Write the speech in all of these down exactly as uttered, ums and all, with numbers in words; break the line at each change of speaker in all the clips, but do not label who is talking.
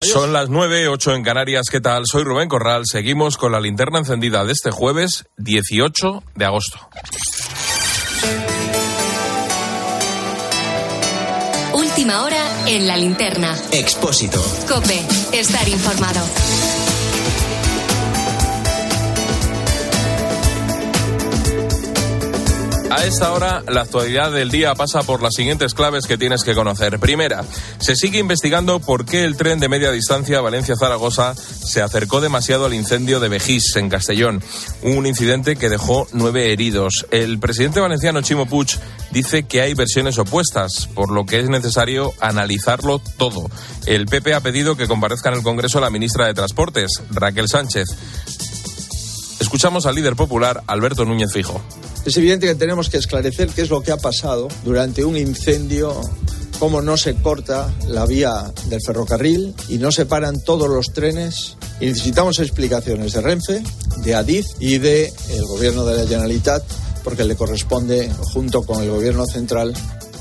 Son las nueve, ocho en Canarias. ¿Qué tal? Soy Rubén Corral. Seguimos con la linterna encendida de este jueves dieciocho de agosto.
Última hora en la linterna.
Expósito.
COPE. Estar informado.
A esta hora, la actualidad del día pasa por las siguientes claves que tienes que conocer. Primera, se sigue investigando por qué el tren de media distancia Valencia-Zaragoza se acercó demasiado al incendio de Begís, en Castellón. Un incidente que dejó nueve heridos. El presidente valenciano Ximo Puig dice que hay versiones opuestas, por lo que es necesario analizarlo todo. El P P ha pedido que comparezca en el Congreso la ministra de Transportes, Raquel Sánchez. Escuchamos al líder popular, Alberto Núñez Feijóo.
Es evidente que tenemos que esclarecer qué es lo que ha pasado durante un incendio, cómo no se corta la vía del ferrocarril y no se paran todos los trenes. Y necesitamos explicaciones de Renfe, de Adif y del gobierno de la Generalitat, porque le corresponde, junto con el gobierno central.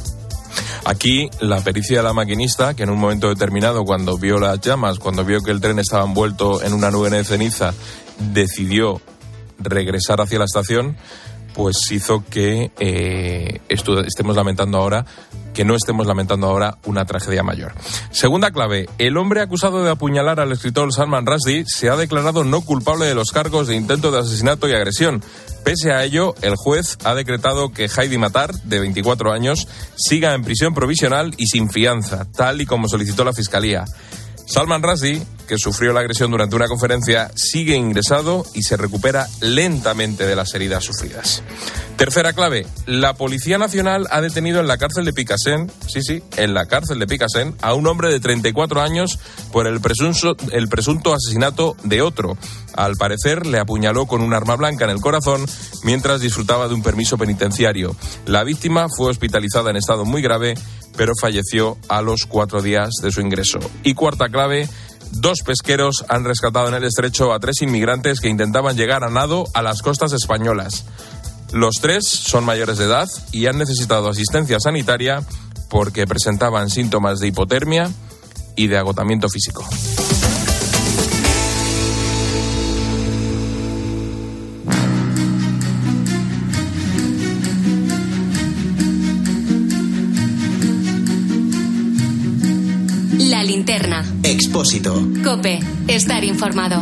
Aquí la pericia de la maquinista, que en un momento determinado, cuando vio las llamas, cuando vio que el tren estaba envuelto en una nube de ceniza, decidió regresar hacia la estación, pues hizo que eh, esto, estemos lamentando ahora, que no estemos lamentando ahora una tragedia mayor. Segunda clave, el hombre acusado de apuñalar al escritor Salman Rushdie se ha declarado no culpable de los cargos de intento de asesinato y agresión. Pese a ello, el juez ha decretado que Heidi Matar, de veinticuatro años, siga en prisión provisional y sin fianza, tal y como solicitó la Fiscalía. Salman Rushdie, que sufrió la agresión durante una conferencia, sigue ingresado y se recupera lentamente de las heridas sufridas. Tercera clave, la Policía Nacional ha detenido en la cárcel de Picassent, sí, sí, en la cárcel de Picassent, a un hombre de treinta y cuatro años por el presunto, el presunto asesinato de otro. Al parecer, le apuñaló con un arma blanca en el corazón mientras disfrutaba de un permiso penitenciario. La víctima fue hospitalizada en estado muy grave, pero falleció a los cuatro días de su ingreso. Y cuarta clave, dos pesqueros han rescatado en el estrecho a tres inmigrantes que intentaban llegar a nado a las costas españolas. Los tres son mayores de edad y han necesitado asistencia sanitaria porque presentaban síntomas de hipotermia y de agotamiento físico.
La linterna.
Expósito.
COPE. Estar informado.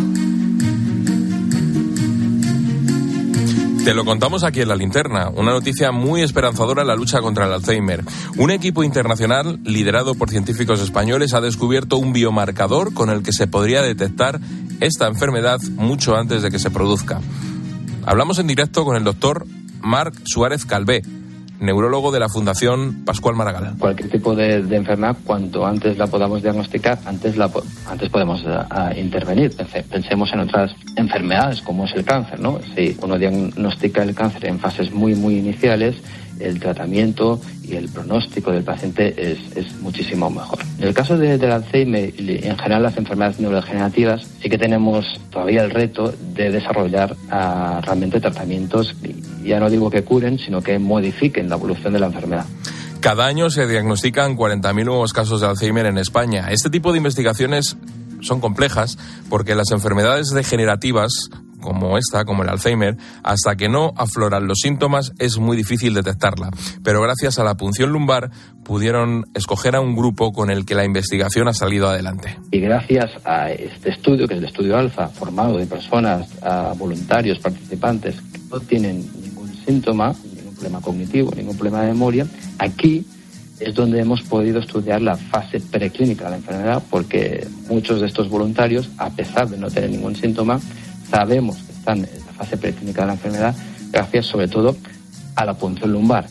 Te lo contamos aquí en La Linterna, una noticia muy esperanzadora en la lucha contra el Alzheimer. Un equipo internacional liderado por científicos españoles ha descubierto un biomarcador con el que se podría detectar esta enfermedad mucho antes de que se produzca. Hablamos en directo con el doctor Marc Suárez Calvé, neurólogo de la Fundación Pascual Maragall.
Cualquier tipo de, de enfermedad, cuanto antes la podamos diagnosticar, antes la antes podemos a, a intervenir. Pensemos en otras enfermedades, como es el cáncer, ¿no? Si uno diagnostica el cáncer en fases muy, muy iniciales, el tratamiento y el pronóstico del paciente es, es muchísimo mejor. En el caso de, del Alzheimer y en general las enfermedades neurodegenerativas, sí que tenemos todavía el reto de desarrollar uh, realmente tratamientos, ya no digo que curen, sino que modifiquen la evolución de la enfermedad.
Cada año se diagnostican cuarenta mil nuevos casos de Alzheimer en España. Este tipo de investigaciones son complejas porque las enfermedades degenerativas, como esta, como el Alzheimer, hasta que no afloran los síntomas es muy difícil detectarla. Pero gracias a la punción lumbar pudieron escoger a un grupo con el que la investigación ha salido adelante.
Y gracias a este estudio, que es el estudio Alfa, formado de personas, a voluntarios, participantes, que no tienen ningún síntoma, ningún problema cognitivo, ningún problema de memoria, aquí es donde hemos podido estudiar la fase preclínica de la enfermedad, porque muchos de estos voluntarios, a pesar de no tener ningún síntoma, sabemos que están en la fase preclínica de la enfermedad gracias sobre todo a la punción lumbar.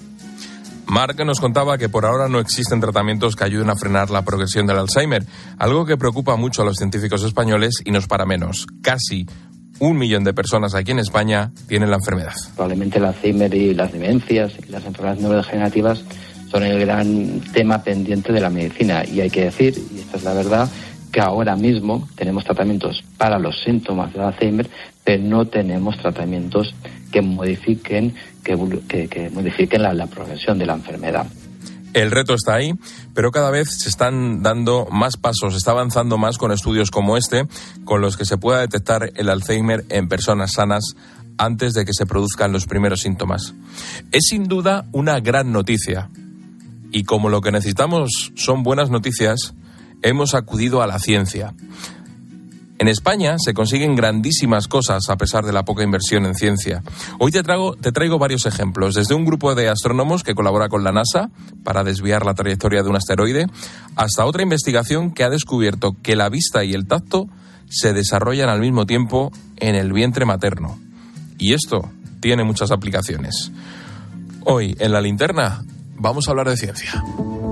Marc nos contaba que por ahora no existen tratamientos que ayuden a frenar la progresión del Alzheimer, algo que preocupa mucho a los científicos españoles y no es para menos. Casi un millón de personas aquí en España tienen la enfermedad.
Probablemente el Alzheimer y las demencias y las enfermedades neurodegenerativas son el gran tema pendiente de la medicina y hay que decir, y esta es la verdad, que ahora mismo tenemos tratamientos para los síntomas del Alzheimer, pero no tenemos tratamientos que modifiquen que, que, que modifiquen la, la progresión de la enfermedad.
El reto está ahí, pero cada vez se están dando más pasos, se está avanzando más con estudios como este, con los que se pueda detectar el Alzheimer en personas sanas antes de que se produzcan los primeros síntomas. Es sin duda una gran noticia. Y como lo que necesitamos son buenas noticias, hemos acudido a la ciencia. En España se consiguen grandísimas cosas a pesar de la poca inversión en ciencia. Hoy te traigo, te traigo varios ejemplos, desde un grupo de astrónomos que colabora con la NASA para desviar la trayectoria de un asteroide, hasta otra investigación que ha descubierto que la vista y el tacto se desarrollan al mismo tiempo en el vientre materno. Y esto tiene muchas aplicaciones. Hoy, en La Linterna, vamos a hablar de ciencia.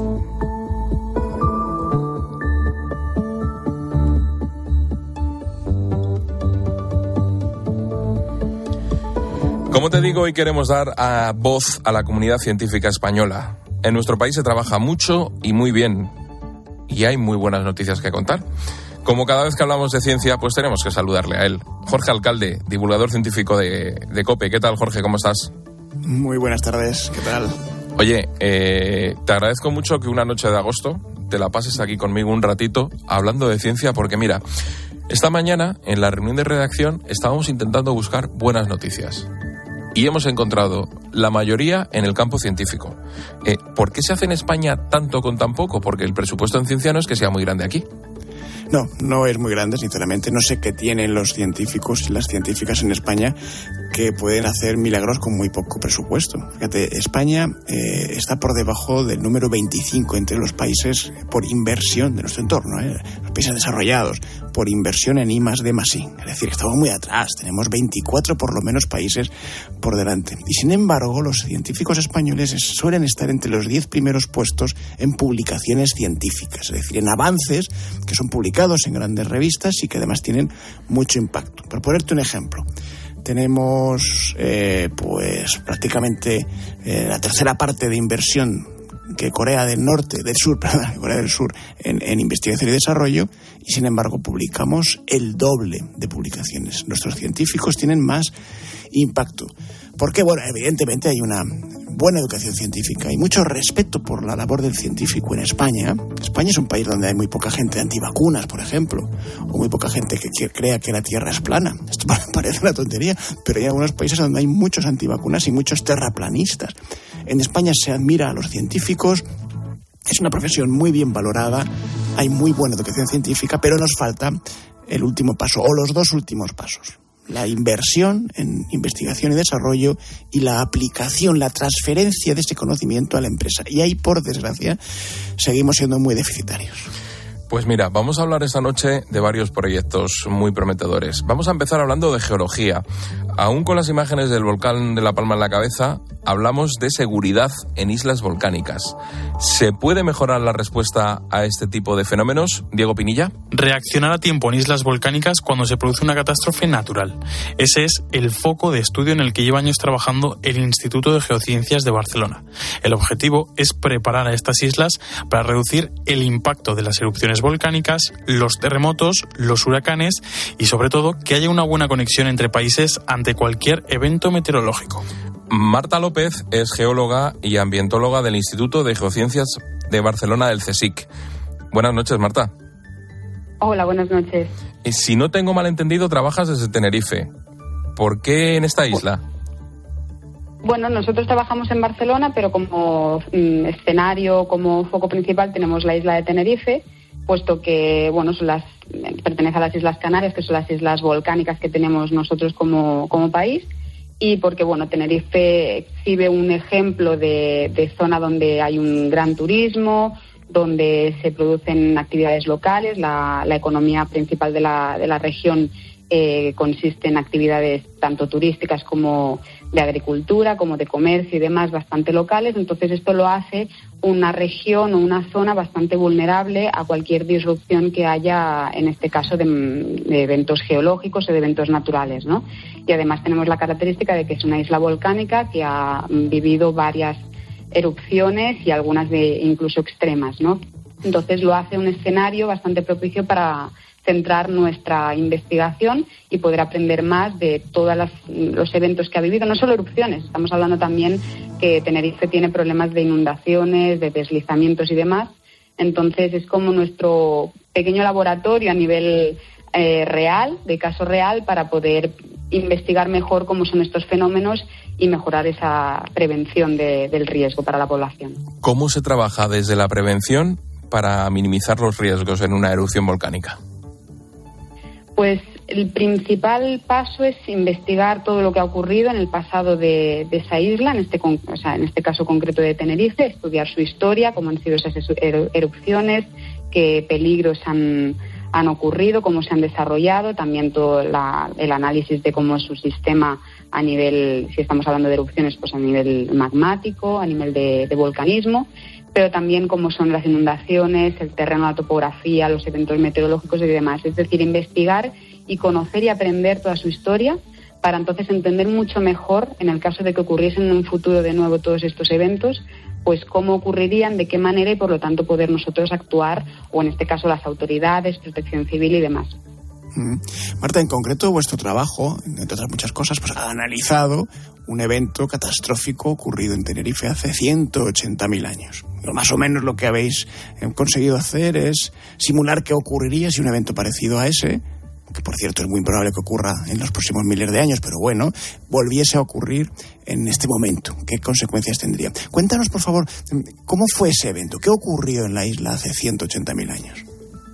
Como te digo, hoy queremos dar a voz a la comunidad científica española. En nuestro país se trabaja mucho y muy bien. Y hay muy buenas noticias que contar. Como cada vez que hablamos de ciencia, pues tenemos que saludarle a él. Jorge Alcalde, divulgador científico de, de COPE. ¿Qué tal, Jorge? ¿Cómo estás?
Muy buenas tardes. ¿Qué tal?
Oye, eh, te agradezco mucho que una noche de agosto te la pases aquí conmigo un ratito hablando de ciencia, porque mira, esta mañana en la reunión de redacción estábamos intentando buscar buenas noticias. Y hemos encontrado la mayoría en el campo científico. Eh, ¿Por qué se hace en España tanto con tan poco? Porque el presupuesto en ciencia no es que sea muy grande aquí.
No, no es muy grande, sinceramente. No sé qué tienen los científicos y las científicas en España que pueden hacer milagros con muy poco presupuesto. Fíjate, España eh, está por debajo del número veinticinco entre los países por inversión de nuestro entorno, ¿eh? Los países desarrollados, por inversión en I más D más I. Es decir, estamos muy atrás, tenemos veinticuatro por lo menos países por delante. Y sin embargo, los científicos españoles suelen estar entre los diez primeros puestos en publicaciones científicas, es decir, en avances que son publicados en grandes revistas y que además tienen mucho impacto. Por ponerte un ejemplo, tenemos eh, pues prácticamente eh, la tercera parte de inversión que Corea del Norte, del Sur, perdón, Corea del Sur en, en investigación y desarrollo, y sin embargo publicamos el doble de publicaciones. Nuestros científicos tienen más impacto. Porque, bueno, evidentemente hay una buena educación científica y mucho respeto por la labor del científico en España. España es un país donde hay muy poca gente antivacunas, por ejemplo, o muy poca gente que, que crea que la Tierra es plana. Esto parece una tontería, pero hay algunos países donde hay muchos antivacunas y muchos terraplanistas. En España se admira a los científicos, es una profesión muy bien valorada, hay muy buena educación científica, pero nos falta el último paso, o los dos últimos pasos. La inversión en investigación y desarrollo y la aplicación, la transferencia de ese conocimiento a la empresa. Y ahí, por desgracia, seguimos siendo muy deficitarios.
Pues mira, vamos a hablar esta noche de varios proyectos muy prometedores. Vamos a empezar hablando de geología. Aún con las imágenes del volcán de La Palma en la cabeza, hablamos de seguridad en islas volcánicas. ¿Se puede mejorar la respuesta a este tipo de fenómenos, Diego Pinilla?
Reaccionar a tiempo en islas volcánicas cuando se produce una catástrofe natural. Ese es el foco de estudio en el que lleva años trabajando el Instituto de Geociencias de Barcelona. El objetivo es preparar a estas islas para reducir el impacto de las erupciones volcánicas, los terremotos, los huracanes y sobre todo que haya una buena conexión entre países ante cualquier evento meteorológico.
Marta López es geóloga y ambientóloga del Instituto de Geociencias de Barcelona del CSIC. Buenas noches, Marta.
Hola, buenas noches.
Y si no tengo mal entendido, trabajas desde Tenerife. ¿Por qué en esta isla?
Bueno, nosotros trabajamos en Barcelona, pero como mm, escenario, como foco principal tenemos la isla de Tenerife, puesto que, bueno, son las, pertenece a las Islas Canarias, que son las islas volcánicas que tenemos nosotros como, como país, y porque, bueno, Tenerife exhibe un ejemplo de, de zona donde hay un gran turismo, donde se producen actividades locales, la, la economía principal de la, de la región eh, consiste en actividades tanto turísticas como de agricultura, como de comercio y demás, bastante locales. Entonces esto lo hace una región o una zona bastante vulnerable a cualquier disrupción que haya, en este caso, de, de eventos geológicos o de eventos naturales, ¿no? Y además tenemos la característica de que es una isla volcánica que ha vivido varias erupciones y algunas de incluso extremas, ¿no? Entonces lo hace un escenario bastante propicio para centrar nuestra investigación y poder aprender más de todos los eventos que ha vivido, no solo erupciones, estamos hablando también que Tenerife tiene problemas de inundaciones, de deslizamientos y demás, entonces es como nuestro pequeño laboratorio a nivel eh, real, de caso real, para poder investigar mejor cómo son estos fenómenos y mejorar esa prevención de, del riesgo para la población.
¿Cómo se trabaja desde la prevención para minimizar los riesgos en una erupción volcánica?
Pues el principal paso es investigar todo lo que ha ocurrido en el pasado de, de esa isla, en este, o sea, en este caso concreto de Tenerife, estudiar su historia, cómo han sido esas erupciones, qué peligros han, han ocurrido, cómo se han desarrollado, también todo la, el análisis de cómo es su sistema a nivel, si estamos hablando de erupciones, pues a nivel magmático, a nivel de, de volcanismo, pero también cómo son las inundaciones, el terreno, la topografía, los eventos meteorológicos y demás. Es decir, investigar y conocer y aprender toda su historia para entonces entender mucho mejor, en el caso de que ocurriesen en un futuro de nuevo todos estos eventos, pues cómo ocurrirían, de qué manera y por lo tanto poder nosotros actuar, o en este caso las autoridades, protección civil y demás.
Mm. Marta, en concreto vuestro trabajo, entre otras muchas cosas, pues ha analizado un evento catastrófico ocurrido en Tenerife hace ciento ochenta mil años. Más o menos lo que habéis conseguido hacer es simular qué ocurriría si un evento parecido a ese, que por cierto es muy improbable que ocurra en los próximos miles de años, pero bueno, volviese a ocurrir en este momento. ¿Qué consecuencias tendría? Cuéntanos, por favor, ¿cómo fue ese evento? ¿Qué ocurrió en la isla hace ciento ochenta mil años?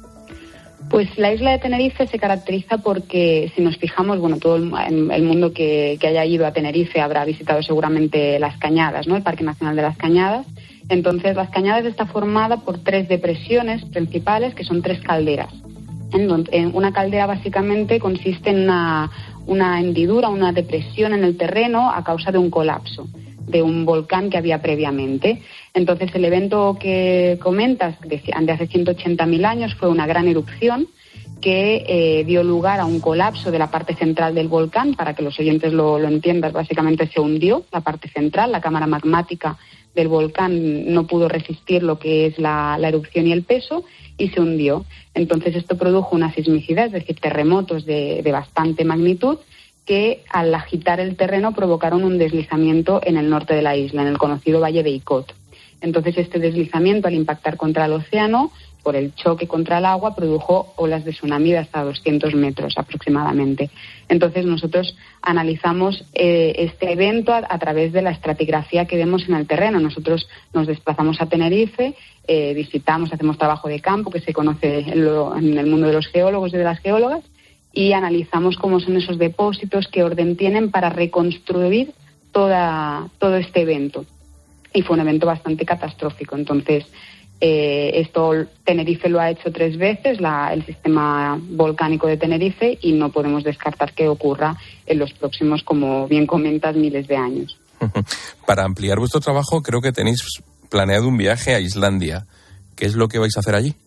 Pues la isla de Tenerife se caracteriza porque, si nos fijamos, bueno, todo el, el mundo que, que haya ido a Tenerife habrá visitado seguramente Las Cañadas, ¿no? El Parque Nacional de Las Cañadas. Entonces, Las Cañadas está formada por tres depresiones principales, que son tres calderas. En donde, en una caldera básicamente consiste en una, una hendidura, una depresión en el terreno a causa de un colapso de un volcán que había previamente. Entonces, el evento que comentas, de, de hace ciento ochenta mil años, fue una gran erupción que eh, dio lugar a un colapso de la parte central del volcán. Para que los oyentes lo, lo entiendan, básicamente se hundió la parte central, la cámara magmática del volcán no pudo resistir lo que es la, la erupción y el peso, y se hundió. Entonces, esto produjo una sismicidad, es decir, terremotos de, de bastante magnitud, que al agitar el terreno provocaron un deslizamiento en el norte de la isla, en el conocido Valle de Icod. Entonces, este deslizamiento, al impactar contra el océano, por el choque contra el agua, produjo olas de tsunami de hasta doscientos metros aproximadamente. Entonces, nosotros analizamos eh, este evento a, a través de la estratigrafía que vemos en el terreno. Nosotros nos desplazamos a Tenerife, eh, visitamos, hacemos trabajo de campo, que se conoce en, lo, en el mundo de los geólogos y de las geólogas, y analizamos cómo son esos depósitos, qué orden tienen para reconstruir toda, todo este evento. Y fue un evento bastante catastrófico. Entonces, eh, esto Tenerife lo ha hecho tres veces, la, el sistema volcánico de Tenerife, y no podemos descartar que ocurra en los próximos, como bien comentas, miles de años.
Para ampliar vuestro trabajo, creo que tenéis planeado un viaje a Islandia. ¿Qué es lo que vais a hacer allí?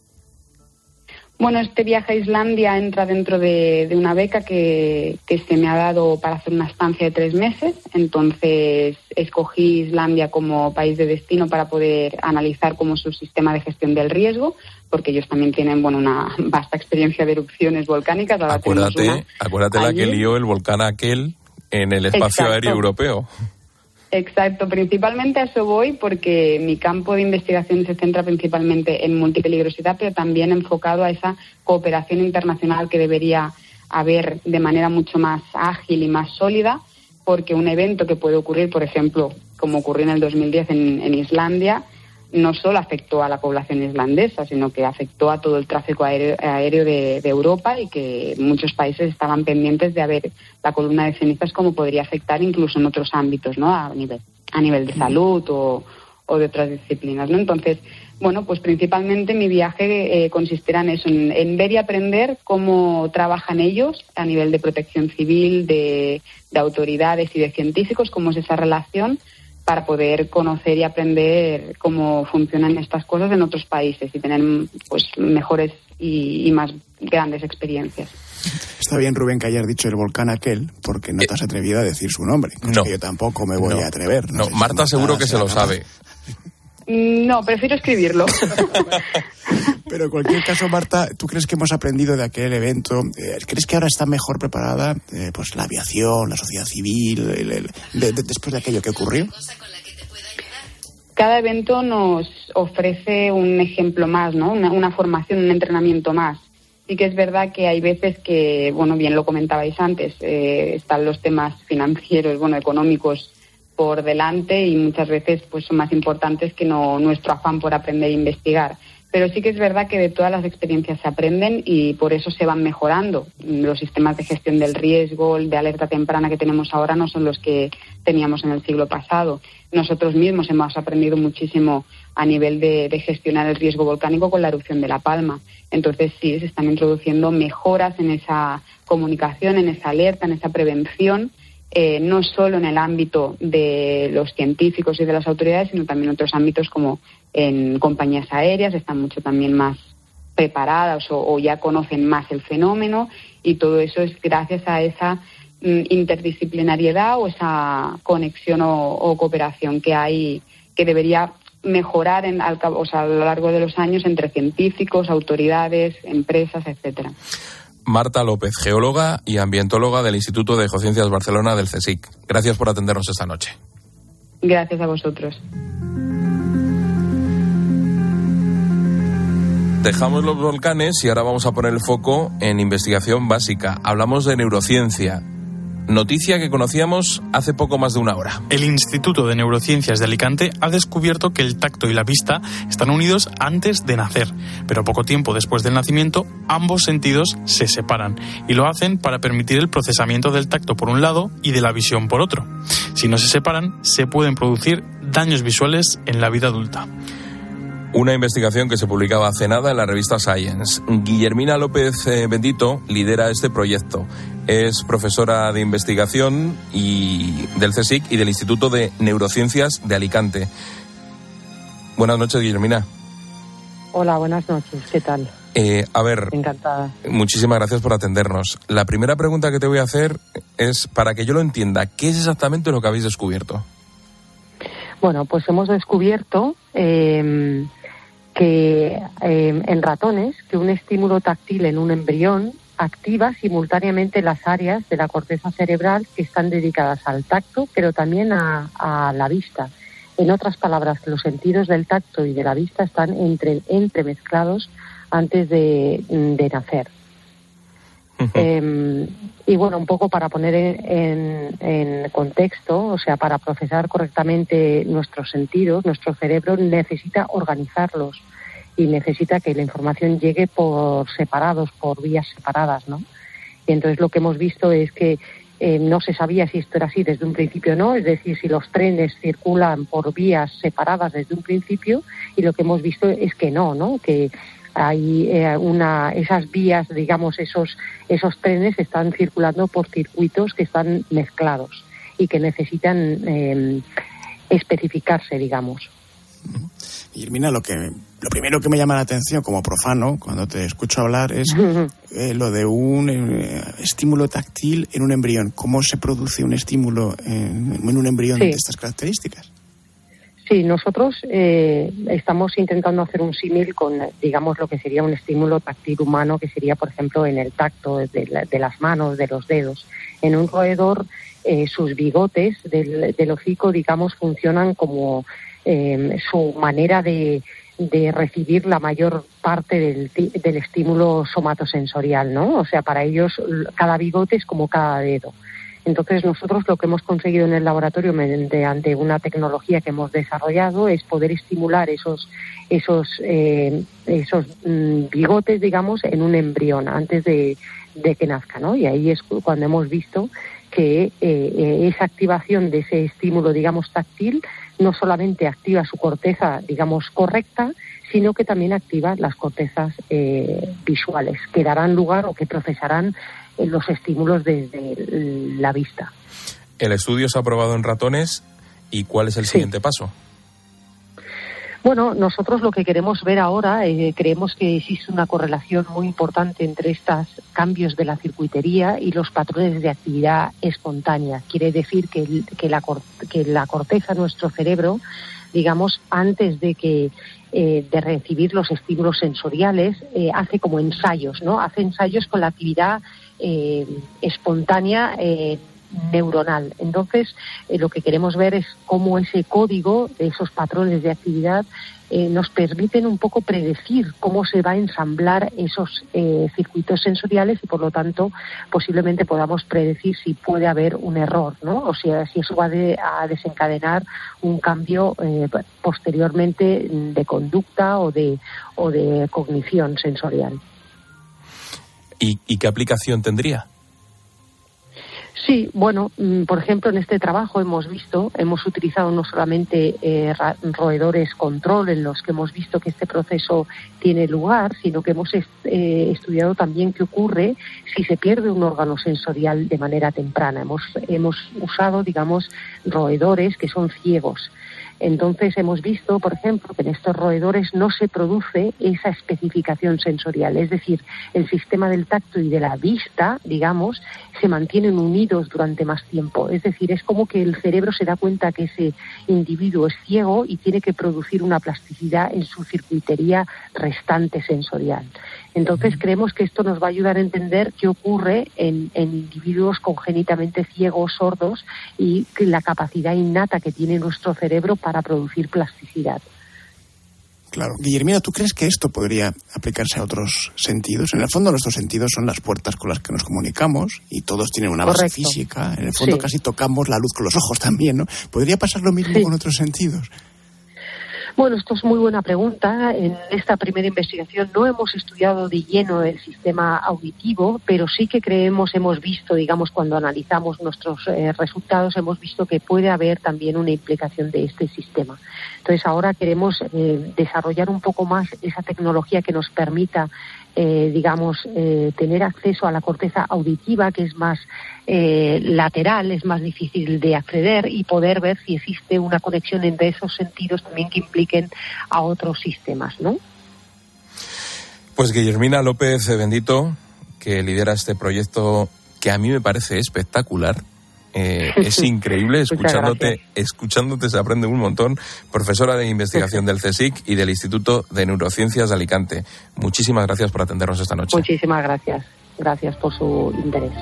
Bueno, este viaje a Islandia entra dentro de, de una beca que, que se me ha dado para hacer una estancia de tres meses. Entonces, escogí Islandia como país de destino para poder analizar cómo es su sistema de gestión del riesgo, porque ellos también tienen, bueno, una vasta experiencia de erupciones volcánicas. Ahora
acuérdate, acuérdate la que lió el volcán aquel en el espacio
Exacto.
aéreo europeo.
Exacto, principalmente a eso voy, porque mi campo de investigación se centra principalmente en multipeligrosidad, pero también enfocado a esa cooperación internacional que debería haber de manera mucho más ágil y más sólida, porque un evento que puede ocurrir, por ejemplo, como ocurrió en el dos mil diez en, en Islandia, no solo afectó a la población islandesa, sino que afectó a todo el tráfico aéreo, aéreo de, de Europa, y que muchos países estaban pendientes de ver la columna de cenizas cómo podría afectar incluso en otros ámbitos, ¿no? A nivel, a nivel de salud o, o de otras disciplinas, ¿no? Entonces, bueno, pues principalmente mi viaje eh, consistirá en eso, en, en ver y aprender cómo trabajan ellos a nivel de protección civil, de, de autoridades y de científicos, cómo es esa relación, para poder conocer y aprender cómo funcionan estas cosas en otros países y tener, pues, mejores y, y más grandes experiencias.
Está bien, Rubén, que hayas dicho el volcán aquel, porque no te has atrevido a decir su nombre.
No.
Yo tampoco me voy
no.
a atrever. No,
no
sé
Marta
si
seguro que se lo
capaz.
sabe.
No, prefiero escribirlo.
Pero en cualquier caso, Marta, ¿tú crees que hemos aprendido de aquel evento? Eh, ¿Crees que ahora está mejor preparada eh, pues la aviación, la sociedad civil, el, el, de, de, después de aquello que ocurrió?
Cada evento nos ofrece un ejemplo más, ¿no? Una, una formación, un entrenamiento más. Sí que es verdad que hay veces que, bueno, bien lo comentabais antes, eh, están los temas financieros, bueno, económicos por delante y muchas veces pues son más importantes que no nuestro afán por aprender e investigar. Pero sí que es verdad que de todas las experiencias se aprenden y por eso se van mejorando. Los sistemas de gestión del riesgo, de alerta temprana que tenemos ahora no son los que teníamos en el siglo pasado. Nosotros mismos hemos aprendido muchísimo a nivel de, de gestionar el riesgo volcánico con la erupción de La Palma. Entonces sí, se están introduciendo mejoras en esa comunicación, en esa alerta, en esa prevención, eh, no solo en el ámbito de los científicos y de las autoridades, sino también en otros ámbitos como en compañías aéreas, están mucho también más preparadas o, o ya conocen más el fenómeno, y todo eso es gracias a esa mm, interdisciplinariedad o esa conexión o, o cooperación que hay, que debería mejorar en, al, o sea, a lo largo de los años entre científicos, autoridades, empresas, etcétera.
Marta López, geóloga y ambientóloga del Instituto de Geociencias Barcelona del CSIC. Gracias por atendernos esta noche.
Gracias a vosotros.
Dejamos los volcanes y ahora vamos a poner el foco en investigación básica. Hablamos de neurociencia. Noticia que conocíamos hace poco más de una hora.
El Instituto de Neurociencias de Alicante ha descubierto que el tacto y la vista están unidos antes de nacer, pero poco tiempo después del nacimiento ambos sentidos se separan y lo hacen para permitir el procesamiento del tacto por un lado y de la visión por otro. Si no se separan, se pueden producir daños visuales en la vida adulta.
Una investigación que se publicaba hace nada en la revista Science. Guillermina López eh, Bendito lidera este proyecto. Es profesora de investigación y del CSIC y del Instituto de Neurociencias de Alicante. Buenas noches, Guillermina.
Hola, buenas noches. ¿Qué tal?
Eh, a ver,
encantada.
Muchísimas gracias por atendernos. La primera pregunta que te voy a hacer es, para que yo lo entienda, ¿qué es exactamente lo que habéis descubierto?
Bueno, pues hemos descubierto eh, que eh, en ratones que un estímulo táctil en un embrión activa simultáneamente las áreas de la corteza cerebral que están dedicadas al tacto, pero también a, a la vista. En otras palabras, los sentidos del tacto y de la vista están entre, entremezclados antes de, de nacer. Uh-huh. Eh, y bueno, un poco para poner en, en contexto, o sea, para procesar correctamente nuestros sentidos, nuestro cerebro necesita organizarlos y necesita que la información llegue por separados, por vías separadas, ¿no? Y entonces lo que hemos visto es que eh, no se sabía si esto era así desde un principio o no, es decir, si los trenes circulan por vías separadas desde un principio, y lo que hemos visto es que no, ¿no? Que hay eh, una esas vías, digamos, esos esos trenes están circulando por circuitos que están mezclados y que necesitan eh, especificarse, digamos.
Guillermina, lo que lo primero que me llama la atención como profano cuando te escucho hablar es eh, lo de un eh, estímulo táctil en un embrión. ¿Cómo se produce un estímulo en, en un embrión sí. de estas características?
Sí, nosotros eh, estamos intentando hacer un símil con, digamos, lo que sería un estímulo táctil humano, que sería, por ejemplo, en el tacto de, la, de las manos, de los dedos. En un roedor, eh, sus bigotes del, del hocico, digamos, funcionan como eh, su manera de, de recibir la mayor parte del, del estímulo somatosensorial, ¿no? O sea, para ellos cada bigote es como cada dedo. Entonces nosotros lo que hemos conseguido en el laboratorio mediante una tecnología que hemos desarrollado es poder estimular esos esos eh, esos mm, bigotes, digamos, en un embrión antes de, de que nazca, ¿no? Y ahí es cuando hemos visto que eh, esa activación de ese estímulo, digamos, táctil no solamente activa su corteza, digamos, correcta, sino que también activa las cortezas eh, visuales, que darán lugar o que procesarán los estímulos desde la vista.
El estudio se ha aprobado en ratones, ¿y cuál es el sí. siguiente paso?
Bueno, nosotros lo que queremos ver ahora, eh, creemos que existe una correlación muy importante entre estos cambios de la circuitería y los patrones de actividad espontánea. Quiere decir que, que, la, que la corteza de nuestro cerebro, digamos, antes de que eh, de recibir los estímulos sensoriales, eh, hace como ensayos, ¿no? Hace ensayos con la actividad eh, espontánea eh, neuronal. Entonces, eh, lo que queremos ver es cómo ese código, esos patrones de actividad, eh, nos permiten un poco predecir cómo se va a ensamblar esos eh, circuitos sensoriales y, por lo tanto, posiblemente podamos predecir si puede haber un error, ¿no? O sea, si eso va de, a desencadenar un cambio eh, posteriormente de conducta o de, o de cognición sensorial.
¿Y, y qué aplicación tendría?
Sí, bueno, por ejemplo, en este trabajo hemos visto, hemos utilizado no solamente eh, roedores control en los que hemos visto que este proceso tiene lugar, sino que hemos est- eh, estudiado también qué ocurre si se pierde un órgano sensorial de manera temprana. Hemos, hemos usado, digamos, roedores que son ciegos. Entonces hemos visto, por ejemplo, que en estos roedores no se produce esa especificación sensorial, es decir, el sistema del tacto y de la vista, digamos, se mantienen unidos durante más tiempo. Es decir, es como que el cerebro se da cuenta que ese individuo es ciego y tiene que producir una plasticidad en su circuitería restante sensorial. Entonces creemos que esto nos va a ayudar a entender qué ocurre en, en individuos congénitamente ciegos, sordos, y la capacidad innata que tiene nuestro cerebro para producir plasticidad.
Claro. Guillermina, ¿tú crees que esto podría aplicarse a otros sentidos? En el fondo, nuestros sentidos son las puertas con las que nos comunicamos y todos tienen una base
Correcto.
física. En el fondo,
Sí.
casi tocamos la luz con los ojos también, ¿no? ¿Podría pasar lo mismo
Sí.
con otros sentidos?
Bueno, esto es muy buena pregunta. En esta primera investigación no hemos estudiado de lleno el sistema auditivo, pero sí que creemos, hemos visto, digamos, cuando analizamos nuestros eh, resultados, hemos visto que puede haber también una implicación de este sistema. Entonces, ahora queremos eh, desarrollar un poco más esa tecnología que nos permita, eh, digamos, eh, tener acceso a la corteza auditiva, que es más eh, lateral, es más difícil de acceder, y poder ver si existe una conexión entre esos sentidos también que impliquen a otros sistemas, ¿no?
Pues Guillermina López Bendito, que lidera este proyecto que a mí me parece espectacular. Eh, es increíble, escuchándote, escuchándote se aprende un montón. Profesora de investigación del CSIC y del Instituto de Neurociencias de Alicante. Muchísimas gracias por atendernos esta noche.
Muchísimas gracias. Gracias por su interés.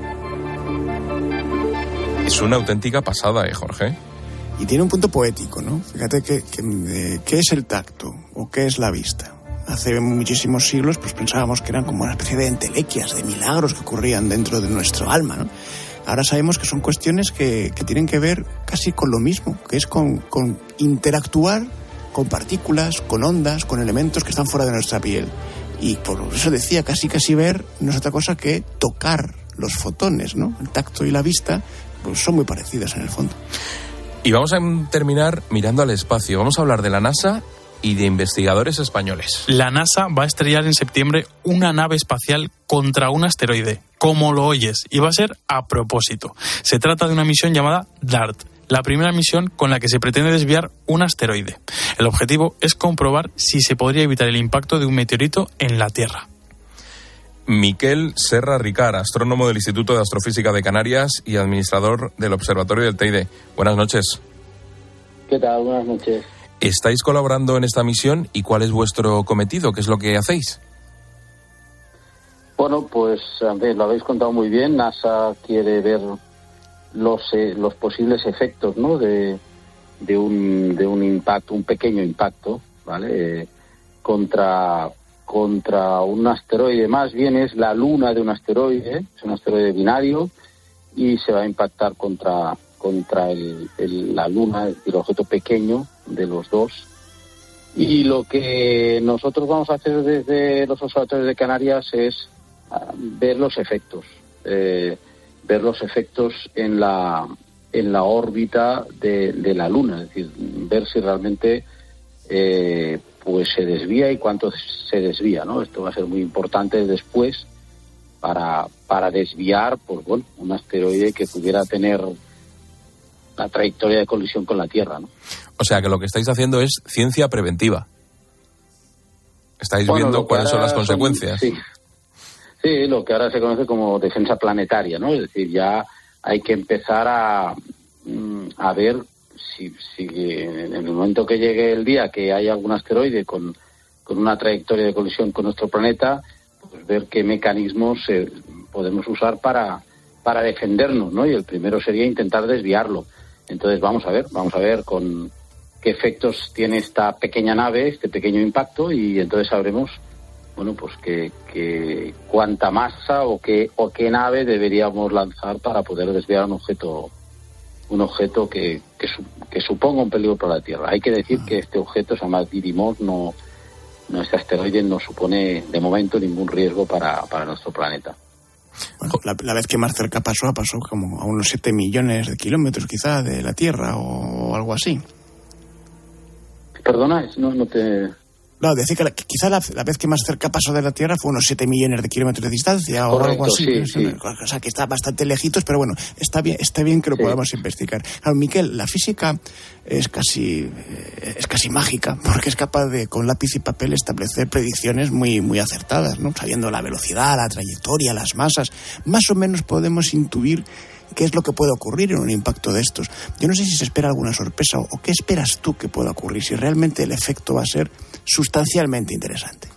Es una auténtica pasada, ¿eh, Jorge?
Y tiene un punto poético, ¿no? Fíjate que, que, eh, ¿qué es el tacto o qué es la vista? Hace muchísimos siglos pues pensábamos que eran como una especie de entelequias, de milagros que ocurrían dentro de nuestro alma, ¿no? Ahora sabemos que son cuestiones que, que tienen que ver casi con lo mismo, que es con, con interactuar con partículas, con ondas, con elementos que están fuera de nuestra piel. Y por eso decía, casi casi ver no es otra cosa que tocar los fotones, ¿no? El tacto y la vista pues son muy parecidas en el fondo.
Y vamos a terminar mirando al espacio. Vamos a hablar de la NASA y de investigadores españoles.
La NASA va a estrellar en septiembre una nave espacial contra un asteroide, como lo oyes, y va a ser a propósito. Se trata de una misión llamada DART, la primera misión con la que se pretende desviar un asteroide. El objetivo es comprobar si se podría evitar el impacto de un meteorito en la Tierra.
Miquel Serra Ricard, astrónomo del Instituto de Astrofísica de Canarias y administrador del Observatorio del Teide. Buenas noches.
¿Qué tal? Buenas noches.
¿Estáis colaborando en esta misión y cuál es vuestro cometido? ¿Qué es lo que hacéis?
Bueno, pues a ver, lo habéis contado muy bien. NASA quiere ver los eh, los posibles efectos, ¿no? De, de un de un impacto, un pequeño impacto, ¿vale? Eh, contra contra un asteroide. Más bien es la luna de un asteroide, es un asteroide binario y se va a impactar contra contra el, el, la luna, es decir, el objeto pequeño de los dos. Y lo que nosotros vamos a hacer desde los observatorios de Canarias es uh, ver los efectos, eh, ver los efectos en la en la órbita de, de la luna, es decir, ver si realmente eh, pues se desvía y cuánto se desvía, ¿no? Esto va a ser muy importante después para para desviar, pues bueno, un asteroide que pudiera tener la trayectoria de colisión con la Tierra, ¿no?
O sea, que lo que estáis haciendo es ciencia preventiva. Estáis
bueno,
viendo cuáles son las
son,
consecuencias.
Sí. sí, lo que ahora se conoce como defensa planetaria, ¿no? Es decir, ya hay que empezar a, a ver si, si en el momento que llegue el día que haya algún asteroide con, con una trayectoria de colisión con nuestro planeta, pues ver qué mecanismos eh, podemos usar para, para defendernos, ¿no? Y el primero sería intentar desviarlo. Entonces vamos a ver, vamos a ver con qué efectos tiene esta pequeña nave, este pequeño impacto, y entonces sabremos, bueno, pues que, que cuánta masa o qué o qué nave deberíamos lanzar para poder desviar un objeto un objeto que, que, su, que suponga un peligro para la Tierra. Hay que decir que este objeto, se llama Didymos, no, no este asteroide no supone de momento ningún riesgo para, para nuestro planeta.
Bueno, la, la vez que más cerca pasó, pasó como a unos siete millones de kilómetros quizá de la Tierra o, o algo así.
Perdona, no, no te...
No, decir que, la, que quizá la, la vez que más cerca pasó de la Tierra fue unos siete millones de kilómetros de distancia. Correcto, o algo así.
Sí, sí.
O sea, que está bastante lejitos, pero bueno, está bien, está bien que lo sí. podamos investigar. Claro, Miquel, la física es casi es casi mágica, porque es capaz de, con lápiz y papel, establecer predicciones muy, muy acertadas, ¿no? Sabiendo la velocidad, la trayectoria, las masas, más o menos podemos intuir qué es lo que puede ocurrir en un impacto de estos. Yo no sé si se espera alguna sorpresa o, o qué esperas tú que pueda ocurrir, si realmente el efecto va a ser sustancialmente interesante.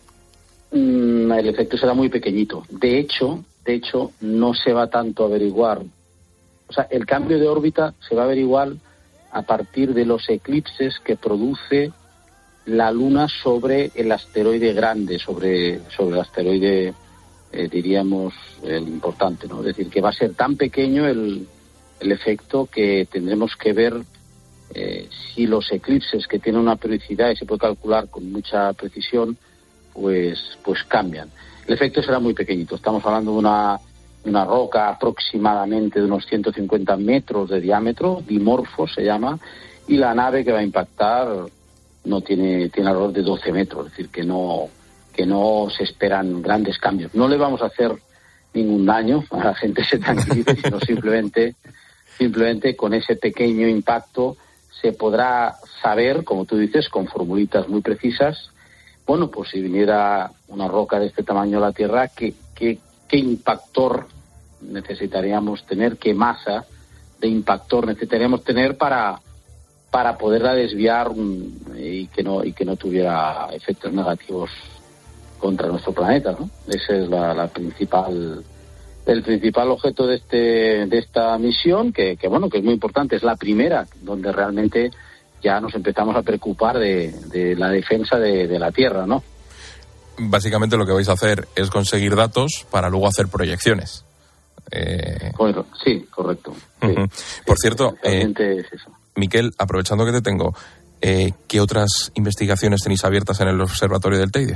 Mm, el efecto será muy pequeñito. De hecho, de hecho, no se va tanto a averiguar. O sea, el cambio de órbita se va a averiguar a partir de los eclipses que produce la Luna sobre el asteroide grande, sobre, sobre el asteroide, eh, diríamos, el importante, ¿no? Es decir, que va a ser tan pequeño el, el efecto que tendremos que ver eh, si los eclipses, que tienen una periodicidad y se puede calcular con mucha precisión, pues, pues cambian. El efecto será muy pequeñito. Estamos hablando de una, una roca aproximadamente de unos ciento cincuenta metros de diámetro, dimorfo se llama, y la nave que va a impactar no tiene, tiene alrededor de doce metros, es decir, que no, que no se esperan grandes cambios. No le vamos a hacer ningún daño, a la gente se tranquilice, sino simplemente, simplemente con ese pequeño impacto se podrá saber, como tú dices, con formulitas muy precisas, bueno, pues si viniera una roca de este tamaño a la Tierra, ¿qué, qué, qué impactor necesitaríamos tener, qué masa de impactor necesitaríamos tener para, para poderla desviar y que no, y que no tuviera efectos negativos contra nuestro planeta, ¿no? Ese es la, la principal, el principal objeto de este, de esta misión, que, que bueno, que es muy importante, es la primera donde realmente ya nos empezamos a preocupar de, de la defensa de, de la Tierra, ¿no?
Básicamente lo que vais a hacer es conseguir datos para luego hacer proyecciones. Eh...
Bueno, sí, correcto. Sí,
uh-huh. Por
sí,
cierto, eh,
es eso.
Miquel, aprovechando que te tengo, eh, ¿qué otras investigaciones tenéis abiertas en el Observatorio del Teide?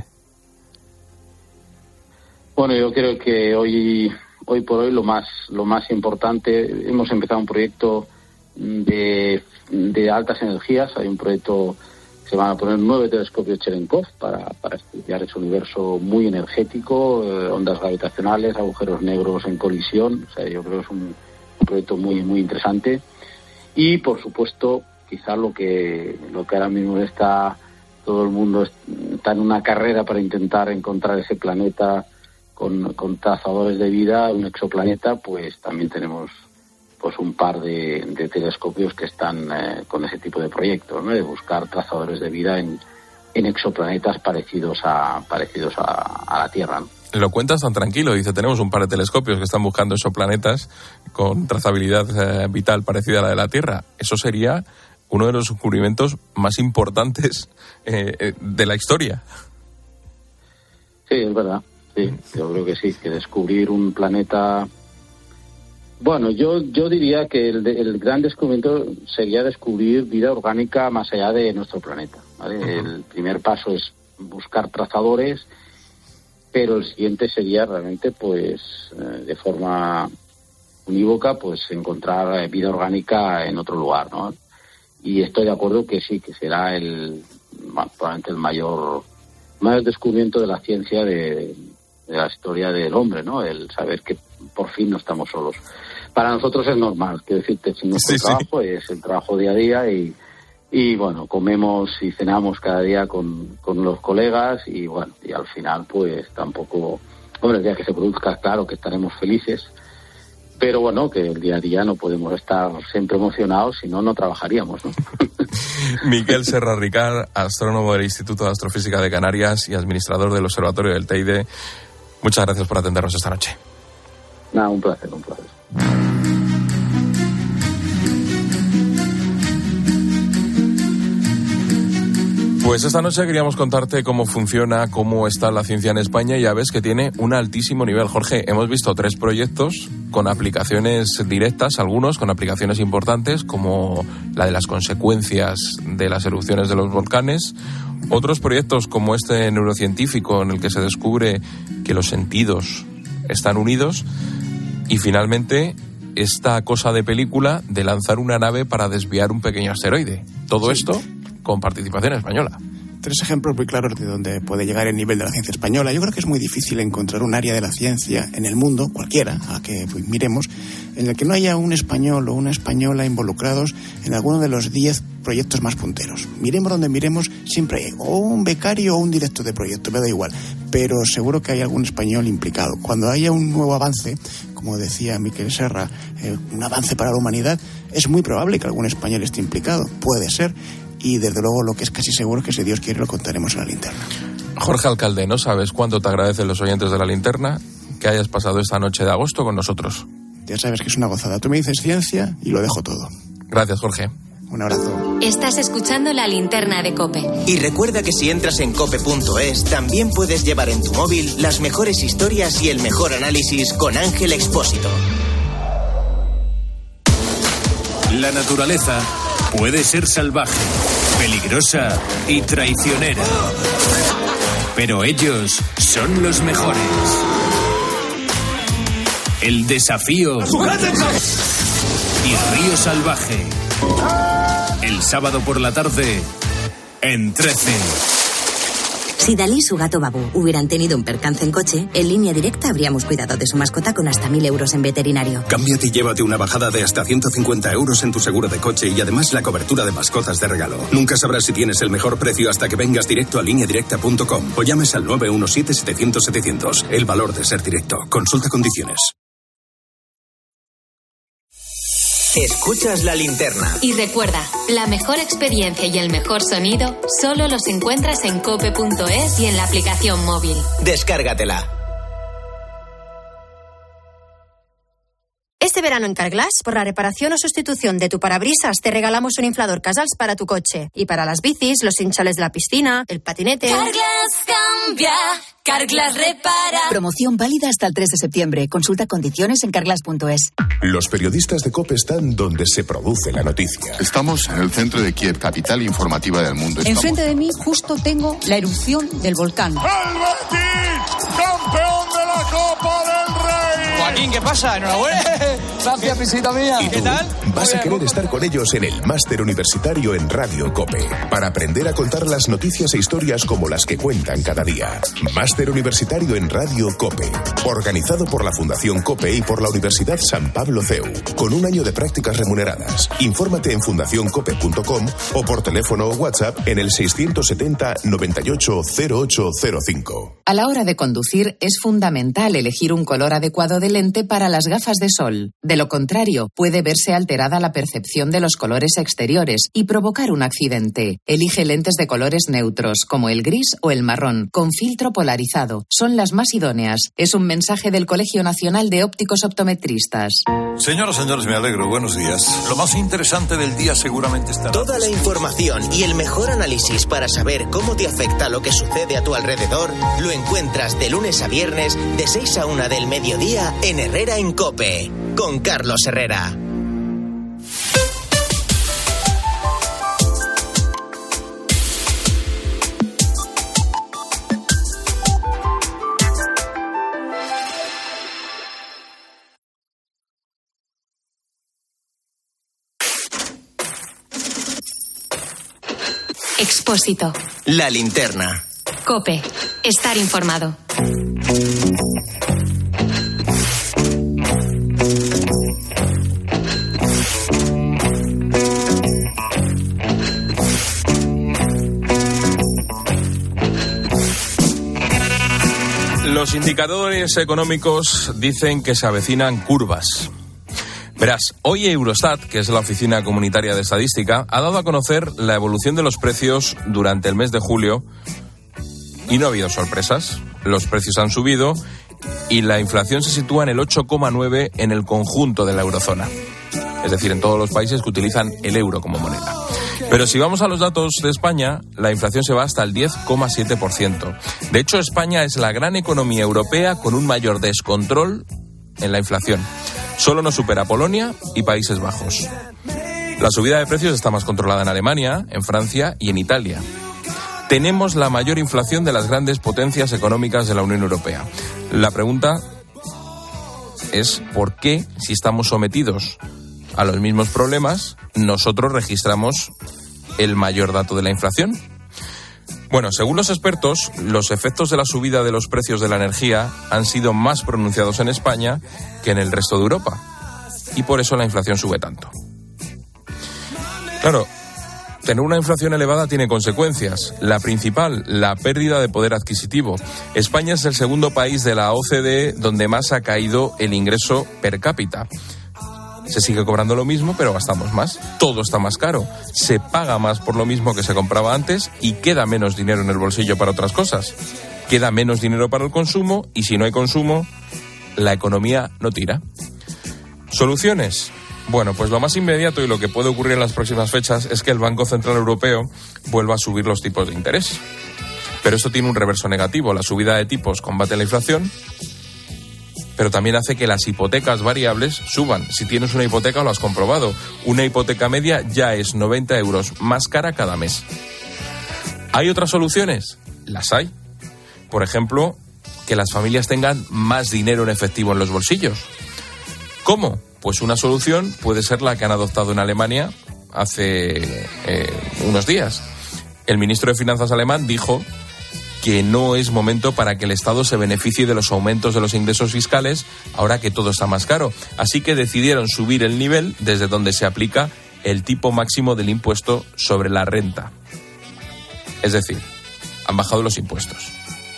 Bueno, yo creo que hoy, hoy por hoy lo más, lo más importante, hemos empezado un proyecto de, de altas energías. Hay un proyecto, se van a poner nueve telescopios Cherenkov para, para estudiar ese universo muy energético, eh, ondas gravitacionales, agujeros negros en colisión. O sea, yo creo que es un, un proyecto muy, muy interesante. Y, por supuesto, quizá lo que, lo que ahora mismo está, todo el mundo está en una carrera para intentar encontrar ese planeta con, con trazadores de vida, un exoplaneta, pues también tenemos pues un par de, de telescopios que están eh, con ese tipo de proyectos, ¿no? De buscar trazadores de vida en, en exoplanetas parecidos a parecidos a, a la Tierra, ¿no?
Lo cuentas tan tranquilo, dice, tenemos un par de telescopios que están buscando exoplanetas con trazabilidad eh, vital parecida a la de la Tierra. Eso sería uno de los descubrimientos más importantes eh, de la historia.
Sí, es verdad. Sí, yo creo que sí, que descubrir un planeta... Bueno, yo yo diría que el, el gran descubrimiento sería descubrir vida orgánica más allá de nuestro planeta, ¿vale? Uh-huh. El primer paso es buscar trazadores, pero el siguiente sería realmente, pues, eh, de forma unívoca, pues, encontrar vida orgánica en otro lugar, ¿no? Y estoy de acuerdo que sí, que será el, bueno, probablemente el mayor, mayor descubrimiento de la ciencia de... de la historia del hombre, ¿no? El saber que por fin no estamos solos. Para nosotros es normal, quiero decirte, si nuestro sí, trabajo sí. es el trabajo día a día y, y bueno, comemos y cenamos cada día con, con los colegas y bueno, y al final pues tampoco, hombre, el día que se produzca, claro que estaremos felices, pero bueno, que el día a día no podemos estar siempre emocionados, si no, no trabajaríamos, ¿no?
Miquel Serra Ricard, astrónomo del Instituto de Astrofísica de Canarias y administrador del Observatorio del Teide, muchas gracias por atendernos esta noche.
Nada, un placer, un placer.
Pues esta noche queríamos contarte cómo funciona, cómo está la ciencia en España, y ya ves que tiene un altísimo nivel. Jorge, hemos visto tres proyectos con aplicaciones directas, algunos con aplicaciones importantes, como la de las consecuencias de las erupciones de los volcanes, otros proyectos como este neurocientífico en el que se descubre que los sentidos están unidos, y finalmente esta cosa de película de lanzar una nave para desviar un pequeño asteroide. Todo sí. Esto con participación española.
Tres ejemplos muy claros de dónde puede llegar el nivel de la ciencia española. Yo creo que es muy difícil encontrar un área de la ciencia en el mundo, cualquiera, a que pues, miremos, en el que no haya un español o una española involucrados en alguno de los diez proyectos más punteros. Miremos donde miremos, siempre hay o un becario o un director de proyecto, me da igual, pero seguro que hay algún español implicado. Cuando haya un nuevo avance, como decía Miquel Serra, eh, un avance para la humanidad, es muy probable que algún español esté implicado, puede ser. Y desde luego lo que es casi seguro es que si Dios quiere lo contaremos en La Linterna.
Jorge Alcalde, no sabes cuánto te agradecen los oyentes de La Linterna que hayas pasado esta noche de agosto con nosotros.
Ya sabes que es una gozada. Tú me dices ciencia y lo dejo todo.
Gracias, Jorge.
Un abrazo.
Estás escuchando La Linterna de COPE.
Y recuerda que si entras en cope punto es, también puedes llevar en tu móvil las mejores historias y el mejor análisis con Ángel Expósito.
La naturaleza puede ser salvaje, peligrosa y traicionera. Pero ellos son los mejores. El desafío y Río Salvaje. El sábado por la tarde en trece.
Si Dalí y su gato Babú hubieran tenido un percance en coche, en Línea Directa habríamos cuidado de su mascota con hasta mil euros en veterinario.
Cámbiate y llévate una bajada de hasta ciento cincuenta euros en tu seguro de coche y además la cobertura de mascotas de regalo. Nunca sabrás si tienes el mejor precio hasta que vengas directo a línea directa punto com o llames al nueve uno siete, setecientos, setecientos. El valor de ser directo. Consulta condiciones.
Escuchas La Linterna.
Y recuerda, la mejor experiencia y el mejor sonido solo los encuentras en cope punto es y en la aplicación móvil.
Descárgatela.
Este verano en Carglass, por la reparación o sustitución de tu parabrisas, te regalamos un inflador Casals para tu coche. Y para las bicis, los hinchales de la piscina, el patinete...
Carglass cambia, Carglass repara.
Promoción válida hasta el tres de septiembre. Consulta condiciones en carglass punto es.
Los periodistas de COPE están donde se produce la noticia.
Estamos en el centro de Kiev, capital informativa del mundo. Estamos...
Enfrente de mí justo tengo la erupción del volcán.
¡El Betis, campeón de la Copa del Rey!
Joaquín, ¿qué pasa? Enhorabuena. Gracias, visita mía.
¿Y qué tal? Vas a querer estar con ellos en el máster universitario en Radio COPE para aprender a contar las noticias e historias como las que cuentan cada día. Máster universitario en Radio COPE, organizado por la Fundación COPE y por la Universidad San Pablo C E U, con un año de prácticas remuneradas. Infórmate en fundación cope punto com o por teléfono o WhatsApp en el seiscientos setenta, noventa y ocho, cero ocho cero cinco.
A la hora de conducir es fundamental elegir un color adecuado de lente para las gafas de sol. De lo contrario, puede verse alterada la percepción de los colores exteriores y provocar un accidente. Elige lentes de colores neutros, como el gris o el marrón, con filtro polarizado. Son las más idóneas. Es un mensaje del Colegio Nacional de Ópticos Optometristas.
Señoras, señores, me alegro. Buenos días. Lo más interesante del día seguramente estará...
Toda la información y el mejor análisis para saber cómo te afecta lo que sucede a tu alrededor lo encuentras de lunes a viernes de seis a una del mediodía en Herrera en COPE, con Carlos Herrera.
Expósito.
La Linterna.
COPE. Estar informado.
Los indicadores económicos dicen que se avecinan curvas. Verás, hoy Eurostat, que es la Oficina Comunitaria de Estadística, ha dado a conocer la evolución de los precios durante el mes de julio y no ha habido sorpresas. Los precios han subido y la inflación se sitúa en el ocho coma nueve en el conjunto de la eurozona. Es decir, en todos los países que utilizan el euro como moneda. Pero si vamos a los datos de España, la inflación se va hasta el diez coma siete por ciento. De hecho, España es la gran economía europea con un mayor descontrol en la inflación. Solo nos supera Polonia y Países Bajos. La subida de precios está más controlada en Alemania, en Francia y en Italia. Tenemos la mayor inflación de las grandes potencias económicas de la Unión Europea. La pregunta es ¿por qué, si estamos sometidos a los mismos problemas, nosotros registramos el mayor dato de la inflación? Bueno, según los expertos, los efectos de la subida de los precios de la energía han sido más pronunciados en España que en el resto de Europa. Y por eso la inflación sube tanto. Claro, tener una inflación elevada tiene consecuencias. La principal, la pérdida de poder adquisitivo. España es el segundo país de la O C D E donde más ha caído el ingreso per cápita. Se sigue cobrando lo mismo, pero gastamos más. Todo está más caro. Se paga más por lo mismo que se compraba antes y queda menos dinero en el bolsillo para otras cosas. Queda menos dinero para el consumo y si no hay consumo, la economía no tira. ¿Soluciones? Bueno, pues lo más inmediato y lo que puede ocurrir en las próximas fechas es que el Banco Central Europeo vuelva a subir los tipos de interés. Pero esto tiene un reverso negativo. La subida de tipos combate la inflación, pero también hace que las hipotecas variables suban. Si tienes una hipoteca, lo has comprobado. Una hipoteca media ya es noventa euros más cara cada mes. ¿Hay otras soluciones? Las hay. Por ejemplo, que las familias tengan más dinero en efectivo en los bolsillos. ¿Cómo? Pues una solución puede ser la que han adoptado en Alemania hace eh, unos días. El ministro de Finanzas alemán dijo que no es momento para que el Estado se beneficie de los aumentos de los ingresos fiscales ahora que todo está más caro. Así que decidieron subir el nivel desde donde se aplica el tipo máximo del impuesto sobre la renta. Es decir, han bajado los impuestos.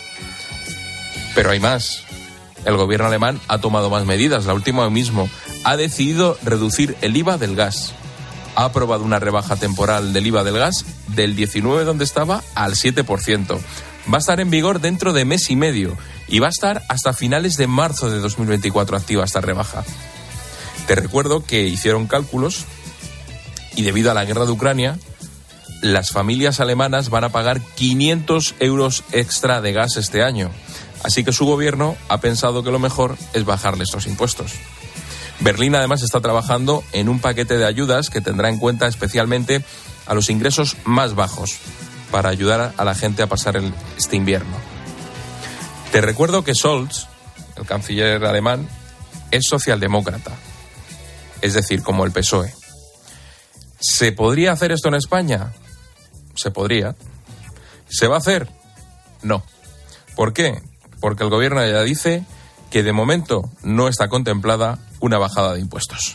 Pero hay más. El gobierno alemán ha tomado más medidas. La última hoy mismo ha decidido reducir el I V A del gas. Ha aprobado una rebaja temporal del I V A del gas del diecinueve donde estaba al siete por ciento. Va a estar en vigor dentro de mes y medio y va a estar hasta finales de marzo de dos mil veinticuatro activa esta rebaja. Te recuerdo que hicieron cálculos y debido a la guerra de Ucrania, las familias alemanas van a pagar quinientos euros extra de gas este año. Así que su gobierno ha pensado que lo mejor es bajarle estos impuestos. Berlín además está trabajando en un paquete de ayudas que tendrá en cuenta especialmente a los ingresos más bajos para ayudar a la gente a pasar el, este invierno. Te recuerdo que Scholz, el canciller alemán, es socialdemócrata, es decir, como el P S O E. ¿Se podría hacer esto en España? Se podría. ¿Se va a hacer? No. ¿Por qué? Porque el gobierno ya dice que de momento no está contemplada una bajada de impuestos.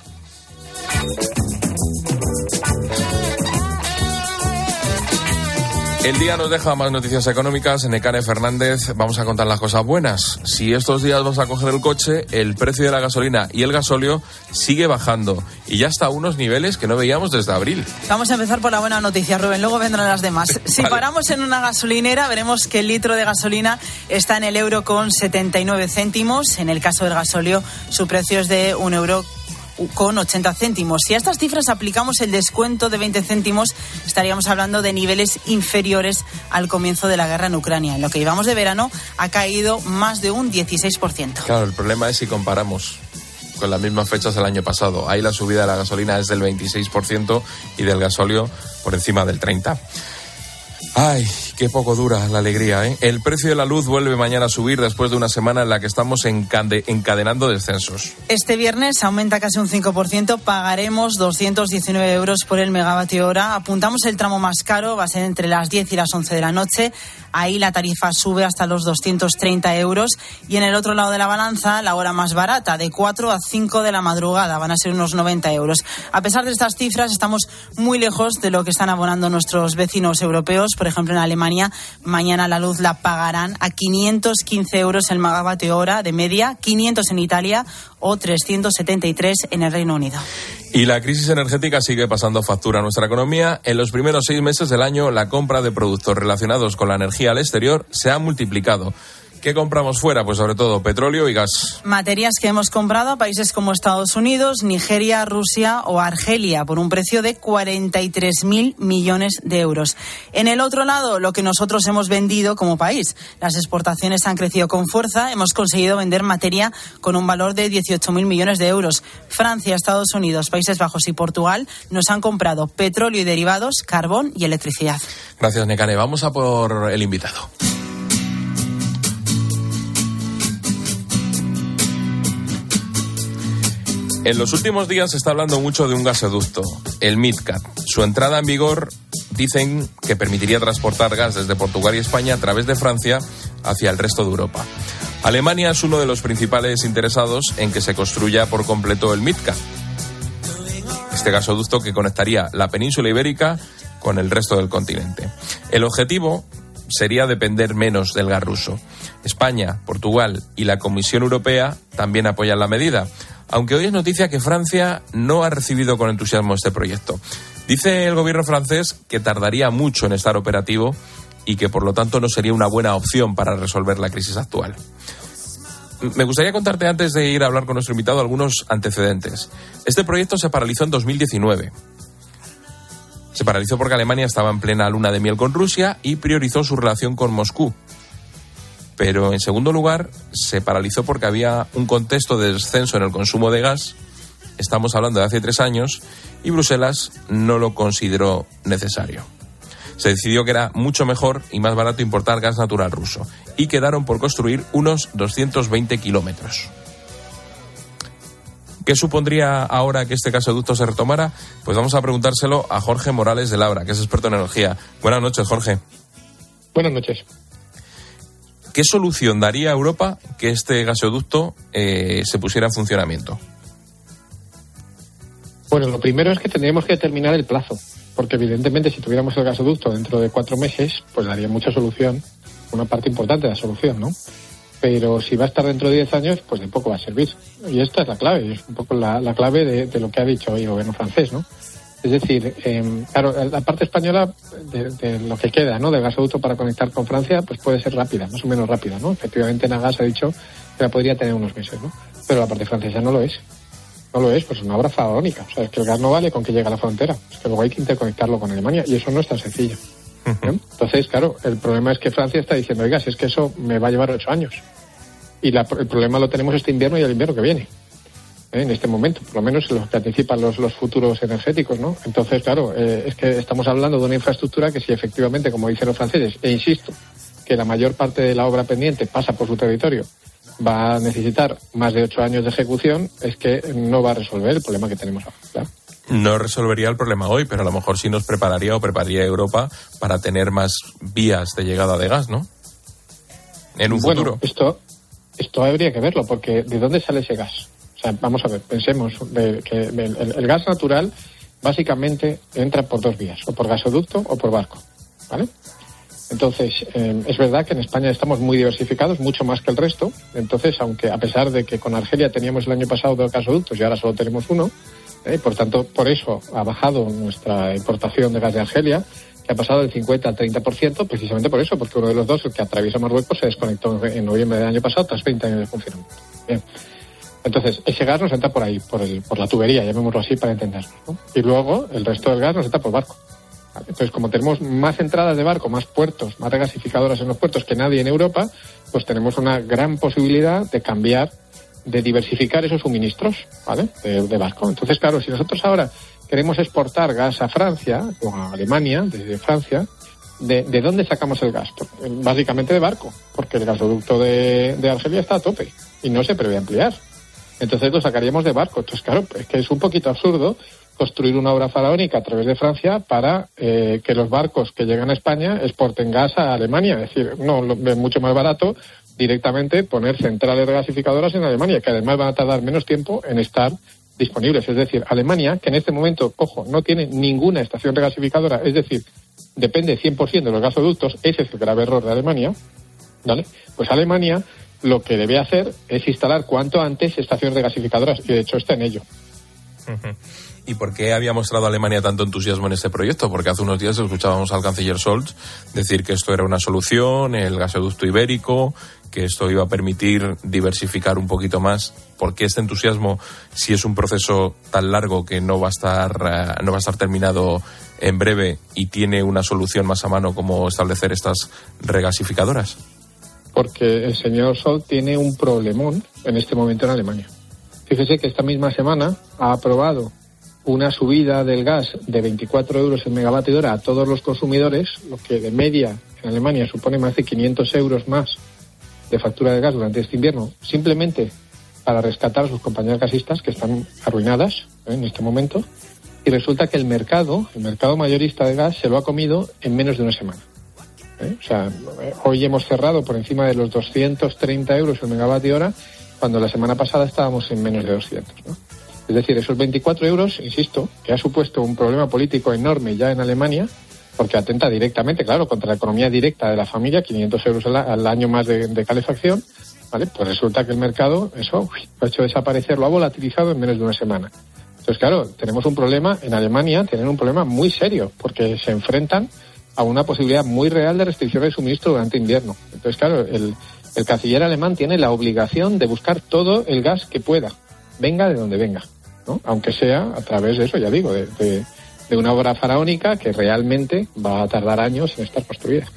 El día nos deja más noticias económicas. En Ecane Fernández vamos a contar las cosas buenas. Si estos días vas a coger el coche, el precio de la gasolina y el gasóleo sigue bajando y ya está a unos niveles que no veíamos desde abril.
Vamos a empezar por la buena noticia, Rubén, luego vendrán las demás. Si vale. Paramos en una gasolinera, veremos que el litro de gasolina está en el euro con setenta y nueve céntimos. En el caso del gasóleo, su precio es de un euro con ochenta céntimos. Si a estas cifras aplicamos el descuento de veinte céntimos, estaríamos hablando de niveles inferiores al comienzo de la guerra en Ucrania. En lo que llevamos de verano ha caído más de un dieciséis por ciento.
Claro, el problema es si comparamos con las mismas fechas del año pasado. Ahí la subida de la gasolina es del veintiséis por ciento y del gasóleo por encima del treinta por ciento. Ay, qué poco dura la alegría, ¿eh? El precio de la luz vuelve mañana a subir después de una semana en la que estamos encade- encadenando descensos.
Este viernes aumenta casi un cinco por ciento, pagaremos doscientos diecinueve euros por el megavatio hora. Apuntamos el tramo más caro, va a ser entre las diez y las once de la noche. Ahí la tarifa sube hasta los doscientos treinta euros. Y en el otro lado de la balanza, la hora más barata, de cuatro a cinco de la madrugada, van a ser unos noventa euros. A pesar de estas cifras, estamos muy lejos de lo que están abonando nuestros vecinos europeos. Por ejemplo, en Alemania, Alemania, mañana la luz la pagarán a quinientos quince euros el megavatio hora de media, quinientos en Italia o trescientos setenta y tres en el Reino Unido.
Y la crisis energética sigue pasando factura a nuestra economía. En los primeros seis meses del año, la compra de productos relacionados con la energía al exterior se ha multiplicado. ¿Qué compramos fuera? Pues sobre todo petróleo y gas.
Materias que hemos comprado a países como Estados Unidos, Nigeria, Rusia o Argelia por un precio de cuarenta y tres mil millones de euros. En el otro lado, lo que nosotros hemos vendido como país. Las exportaciones han crecido con fuerza. Hemos conseguido vender materia con un valor de dieciocho mil millones de euros. Francia, Estados Unidos, Países Bajos y Portugal nos han comprado petróleo y derivados, carbón y electricidad.
Gracias, Nekane. Vamos a por el invitado. En los últimos días se está hablando mucho de un gasoducto, el MidCat. Su entrada en vigor dicen que permitiría transportar gas desde Portugal y España a través de Francia hacia el resto de Europa. Alemania es uno de los principales interesados en que se construya por completo el MidCat. Este gasoducto que conectaría la península ibérica con el resto del continente. El objetivo sería depender menos del gas ruso. España, Portugal y la Comisión Europea también apoyan la medida, aunque hoy es noticia que Francia no ha recibido con entusiasmo este proyecto. Dice el gobierno francés que tardaría mucho en estar operativo y que por lo tanto no sería una buena opción para resolver la crisis actual. Me gustaría contarte, antes de ir a hablar con nuestro invitado, algunos antecedentes. Este proyecto se paralizó en dos mil diecinueve. Se paralizó porque Alemania estaba en plena luna de miel con Rusia y priorizó su relación con Moscú. Pero, en segundo lugar, se paralizó porque había un contexto de descenso en el consumo de gas, estamos hablando de hace tres años, y Bruselas no lo consideró necesario. Se decidió que era mucho mejor y más barato importar gas natural ruso, y quedaron por construir unos doscientos veinte kilómetros. ¿Qué supondría ahora que este gasoducto se retomara? Pues vamos a preguntárselo a Jorge Morales de Labra, que es experto en energía. Buenas noches, Jorge.
Buenas noches.
¿Qué solución daría a Europa que este gasoducto eh, se pusiera en funcionamiento?
Bueno, lo primero es que tendríamos que determinar el plazo, porque evidentemente si tuviéramos el gasoducto dentro de cuatro meses, pues daría mucha solución, una parte importante de la solución, ¿no? Pero si va a estar dentro de diez años, pues de poco va a servir. Y esta es la clave, es un poco la, la clave de, de lo que ha dicho hoy el gobierno francés, ¿no? Es decir, eh, claro, la parte española de, de lo que queda, ¿no?, del gasoducto para conectar con Francia, pues puede ser rápida, más o menos rápida, ¿no? Efectivamente, Nagas ha dicho que la podría tener unos meses, ¿no? Pero la parte francesa no lo es. No lo es, pues es una obra faraónica. O sea, es que el gas no vale con que llegue a la frontera. Es que luego hay que interconectarlo con Alemania y eso no es tan sencillo. ¿Eh? Entonces, claro, el problema es que Francia está diciendo, oiga, si es que eso me va a llevar ocho años. Y la, el problema lo tenemos este invierno y el invierno que viene. En este momento, por lo menos en lo que anticipan los, los futuros energéticos, ¿no? Entonces, claro, eh, es que estamos hablando de una infraestructura que si efectivamente, como dicen los franceses, e insisto, que la mayor parte de la obra pendiente pasa por su territorio, va a necesitar más de ocho años de ejecución, es que no va a resolver el problema que tenemos ahora, ¿claro?
No resolvería el problema hoy, pero a lo mejor sí nos prepararía o prepararía a Europa para tener más vías de llegada de gas, ¿no? En un
bueno,
futuro.
Esto, esto habría que verlo, porque ¿de dónde sale ese gas? O sea, vamos a ver, pensemos de que el, el, el gas natural básicamente entra por dos vías, o por gasoducto o por barco, ¿vale? Entonces, eh, es verdad que en España estamos muy diversificados, mucho más que el resto. Entonces, aunque a pesar de que con Argelia teníamos el año pasado dos gasoductos y ahora solo tenemos uno, eh, por tanto, por eso ha bajado nuestra importación de gas de Argelia, que ha pasado del cincuenta al treinta por ciento, precisamente por eso, porque uno de los dos, el que atraviesa Marruecos, se desconectó en noviembre del año pasado tras veinte años de funcionamiento. Bien. Entonces, ese gas nos entra por ahí, por, el, por la tubería, llamémoslo así para entendernos, ¿no? Y luego, el resto del gas nos entra por barco. ¿Vale? Entonces, como tenemos más entradas de barco, más puertos, más regasificadoras en los puertos que nadie en Europa, pues tenemos una gran posibilidad de cambiar, de diversificar esos suministros, ¿vale?, de, de barco. Entonces, claro, si nosotros ahora queremos exportar gas a Francia, o a Alemania, desde Francia, ¿de, de dónde sacamos el gas? Básicamente de barco, porque el gasoducto de, de Argelia está a tope y no se prevé ampliar. Entonces lo sacaríamos de barco. Entonces, claro, es que es un poquito absurdo construir una obra faraónica a través de Francia para eh, que los barcos que llegan a España exporten gas a Alemania. Es decir, no, es mucho más barato directamente poner centrales regasificadoras en Alemania, que además van a tardar menos tiempo en estar disponibles. Es decir, Alemania, que en este momento, ojo, no tiene ninguna estación regasificadora, es decir, depende cien por ciento de los gasoductos, ese es el grave error de Alemania, ¿vale? Pues Alemania lo que debe hacer es instalar cuanto antes estaciones de gasificadoras, y de hecho está en ello.
Uh-huh. ¿Y por qué había mostrado Alemania tanto entusiasmo en este proyecto? Porque hace unos días escuchábamos al canciller Scholz decir que esto era una solución, el gasoducto ibérico, que esto iba a permitir diversificar un poquito más. ¿Por qué este entusiasmo si es un proceso tan largo que no va a estar, uh, no va a estar terminado en breve y tiene una solución más a mano como establecer estas regasificadoras?
Porque el señor Scholz tiene un problemón en este momento en Alemania. Fíjese que esta misma semana ha aprobado una subida del gas de veinticuatro euros el megavatio hora a todos los consumidores, lo que de media en Alemania supone más de quinientos euros más de factura de gas durante este invierno, simplemente para rescatar a sus compañías gasistas que están arruinadas, ¿eh?, en este momento, y resulta que el mercado, el mercado mayorista de gas se lo ha comido en menos de una semana. ¿eh? O sea, hoy hemos cerrado por encima de los doscientos treinta euros el megavatio hora, cuando la semana pasada estábamos en menos de doscientos, ¿no? Es decir, esos veinticuatro euros, insisto, que ha supuesto un problema político enorme ya en Alemania, porque atenta directamente, claro, contra la economía directa de la familia, quinientos euros al, al año más de, de calefacción, ¿vale? Pues resulta que el mercado, eso, uy, lo ha hecho desaparecer, lo ha volatilizado en menos de una semana. Entonces, claro, tenemos un problema en Alemania, tienen un problema muy serio, porque se enfrentan a una posibilidad muy real de restricción de suministro durante invierno. Entonces, claro, el, el canciller alemán tiene la obligación de buscar todo el gas que pueda, venga de donde venga, ¿no? Aunque sea a través de eso, ya digo, de, de, de una obra faraónica que realmente va a tardar años en estar construida.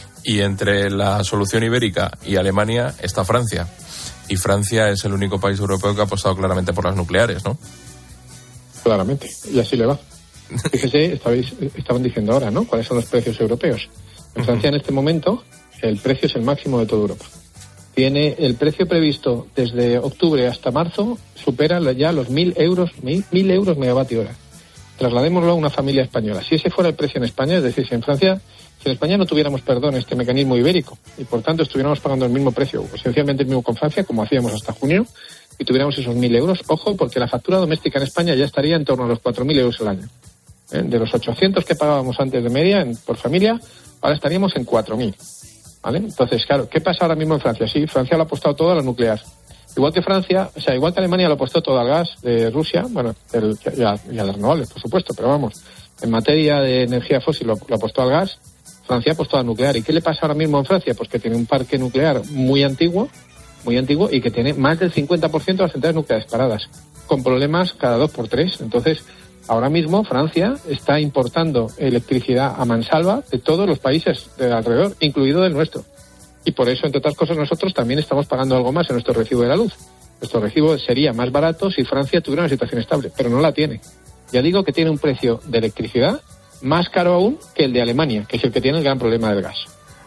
Y entre la solución ibérica y Alemania está Francia. Y Francia es el único país europeo que ha apostado claramente por las nucleares, ¿no?
Claramente, y así le va. Fíjese, estabais, estaban diciendo ahora, ¿no?, cuáles son los precios europeos. En Francia, en este momento, el precio es el máximo de toda Europa. Tiene el precio previsto desde octubre hasta marzo, supera ya los mil euros, mil, mil euros megavatio hora. Trasladémoslo a una familia española. Si ese fuera el precio en España, es decir, si en Francia, si en España no tuviéramos, perdón, este mecanismo ibérico, y por tanto estuviéramos pagando el mismo precio, esencialmente el mismo con Francia, como hacíamos hasta junio, y tuviéramos esos mil euros, ojo, porque la factura doméstica en España ya estaría en torno a los cuatro mil euros al año. ¿Eh? De los ochocientos que pagábamos antes de media en, por familia, ahora estaríamos en cuatro mil. ¿Vale? Entonces, claro, ¿qué pasa ahora mismo en Francia? Sí, Francia lo ha apostado todo a la nuclear. Igual que Francia, o sea, igual que Alemania lo apostó todo al gas de Rusia, bueno, el, y, a, y a las renovables, por supuesto, pero vamos, en materia de energía fósil lo, lo apostó al gas, Francia apostó a nuclear. ¿Y qué le pasa ahora mismo en Francia? Pues que tiene un parque nuclear muy antiguo, muy antiguo, y que tiene más del cincuenta por ciento de las centrales nucleares paradas, con problemas cada dos por tres. Entonces, ahora mismo Francia está importando electricidad a mansalva de todos los países de alrededor, incluido del nuestro. Y por eso, entre otras cosas, nosotros también estamos pagando algo más en nuestro recibo de la luz. Nuestro recibo sería más barato si Francia tuviera una situación estable, pero no la tiene. Ya digo que tiene un precio de electricidad más caro aún que el de Alemania, que es el que tiene el gran problema del gas.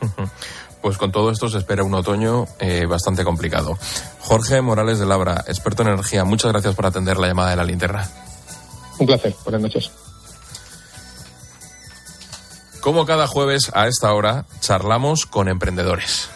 Pues con todo esto se espera un otoño eh, bastante complicado. Jorge Morales de Labra, experto en energía, muchas gracias por atender la llamada de La Linterna.
Un placer, buenas noches.
Como cada jueves a esta hora, charlamos con emprendedores.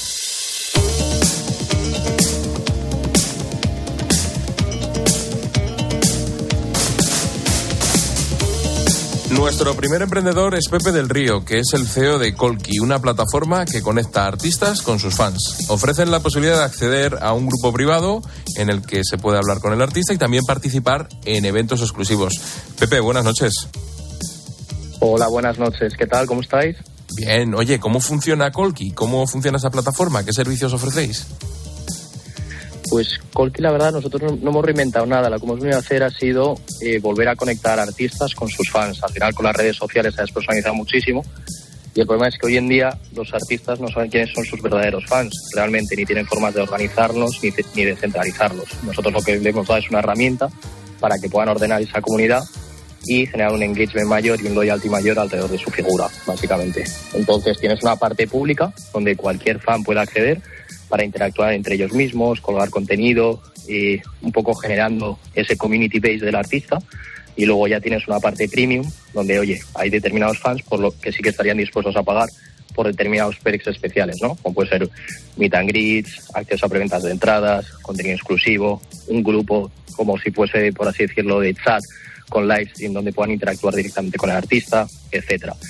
Nuestro primer emprendedor es Pepe del Río, que es el C E O de Colki, una plataforma que conecta a artistas con sus fans. Ofrecen la posibilidad de acceder a un grupo privado en el que se puede hablar con el artista y también participar en eventos exclusivos. Pepe, buenas noches.
Hola, buenas noches. ¿Qué tal? ¿Cómo estáis?
Bien. Oye, ¿cómo funciona Colki? ¿Cómo funciona esa plataforma? ¿Qué servicios ofrecéis?
Pues Colki, la verdad, nosotros no, no hemos reinventado nada. Lo que hemos venido a hacer ha sido eh, volver a conectar artistas con sus fans. Al final, con las redes sociales se ha despersonalizado muchísimo. Y el problema es que hoy en día los artistas no saben quiénes son sus verdaderos fans. Realmente ni tienen formas de organizarlos ni, de, ni de centralizarlos. Nosotros lo que le hemos dado es una herramienta para que puedan ordenar esa comunidad y generar un engagement mayor y un loyalty mayor alrededor de su figura, básicamente. Entonces tienes una parte pública donde cualquier fan puede acceder para interactuar entre ellos mismos, colgar contenido, y un poco generando ese community base del artista. Y luego ya tienes una parte premium donde, oye, hay determinados fans por lo que sí que estarían dispuestos a pagar por determinados perks especiales, ¿no? Como puede ser meet and greets, acceso a preventas de entradas, contenido exclusivo, un grupo como si fuese, por así decirlo, de chat con lives en donde puedan interactuar directamente con el artista, etcétera.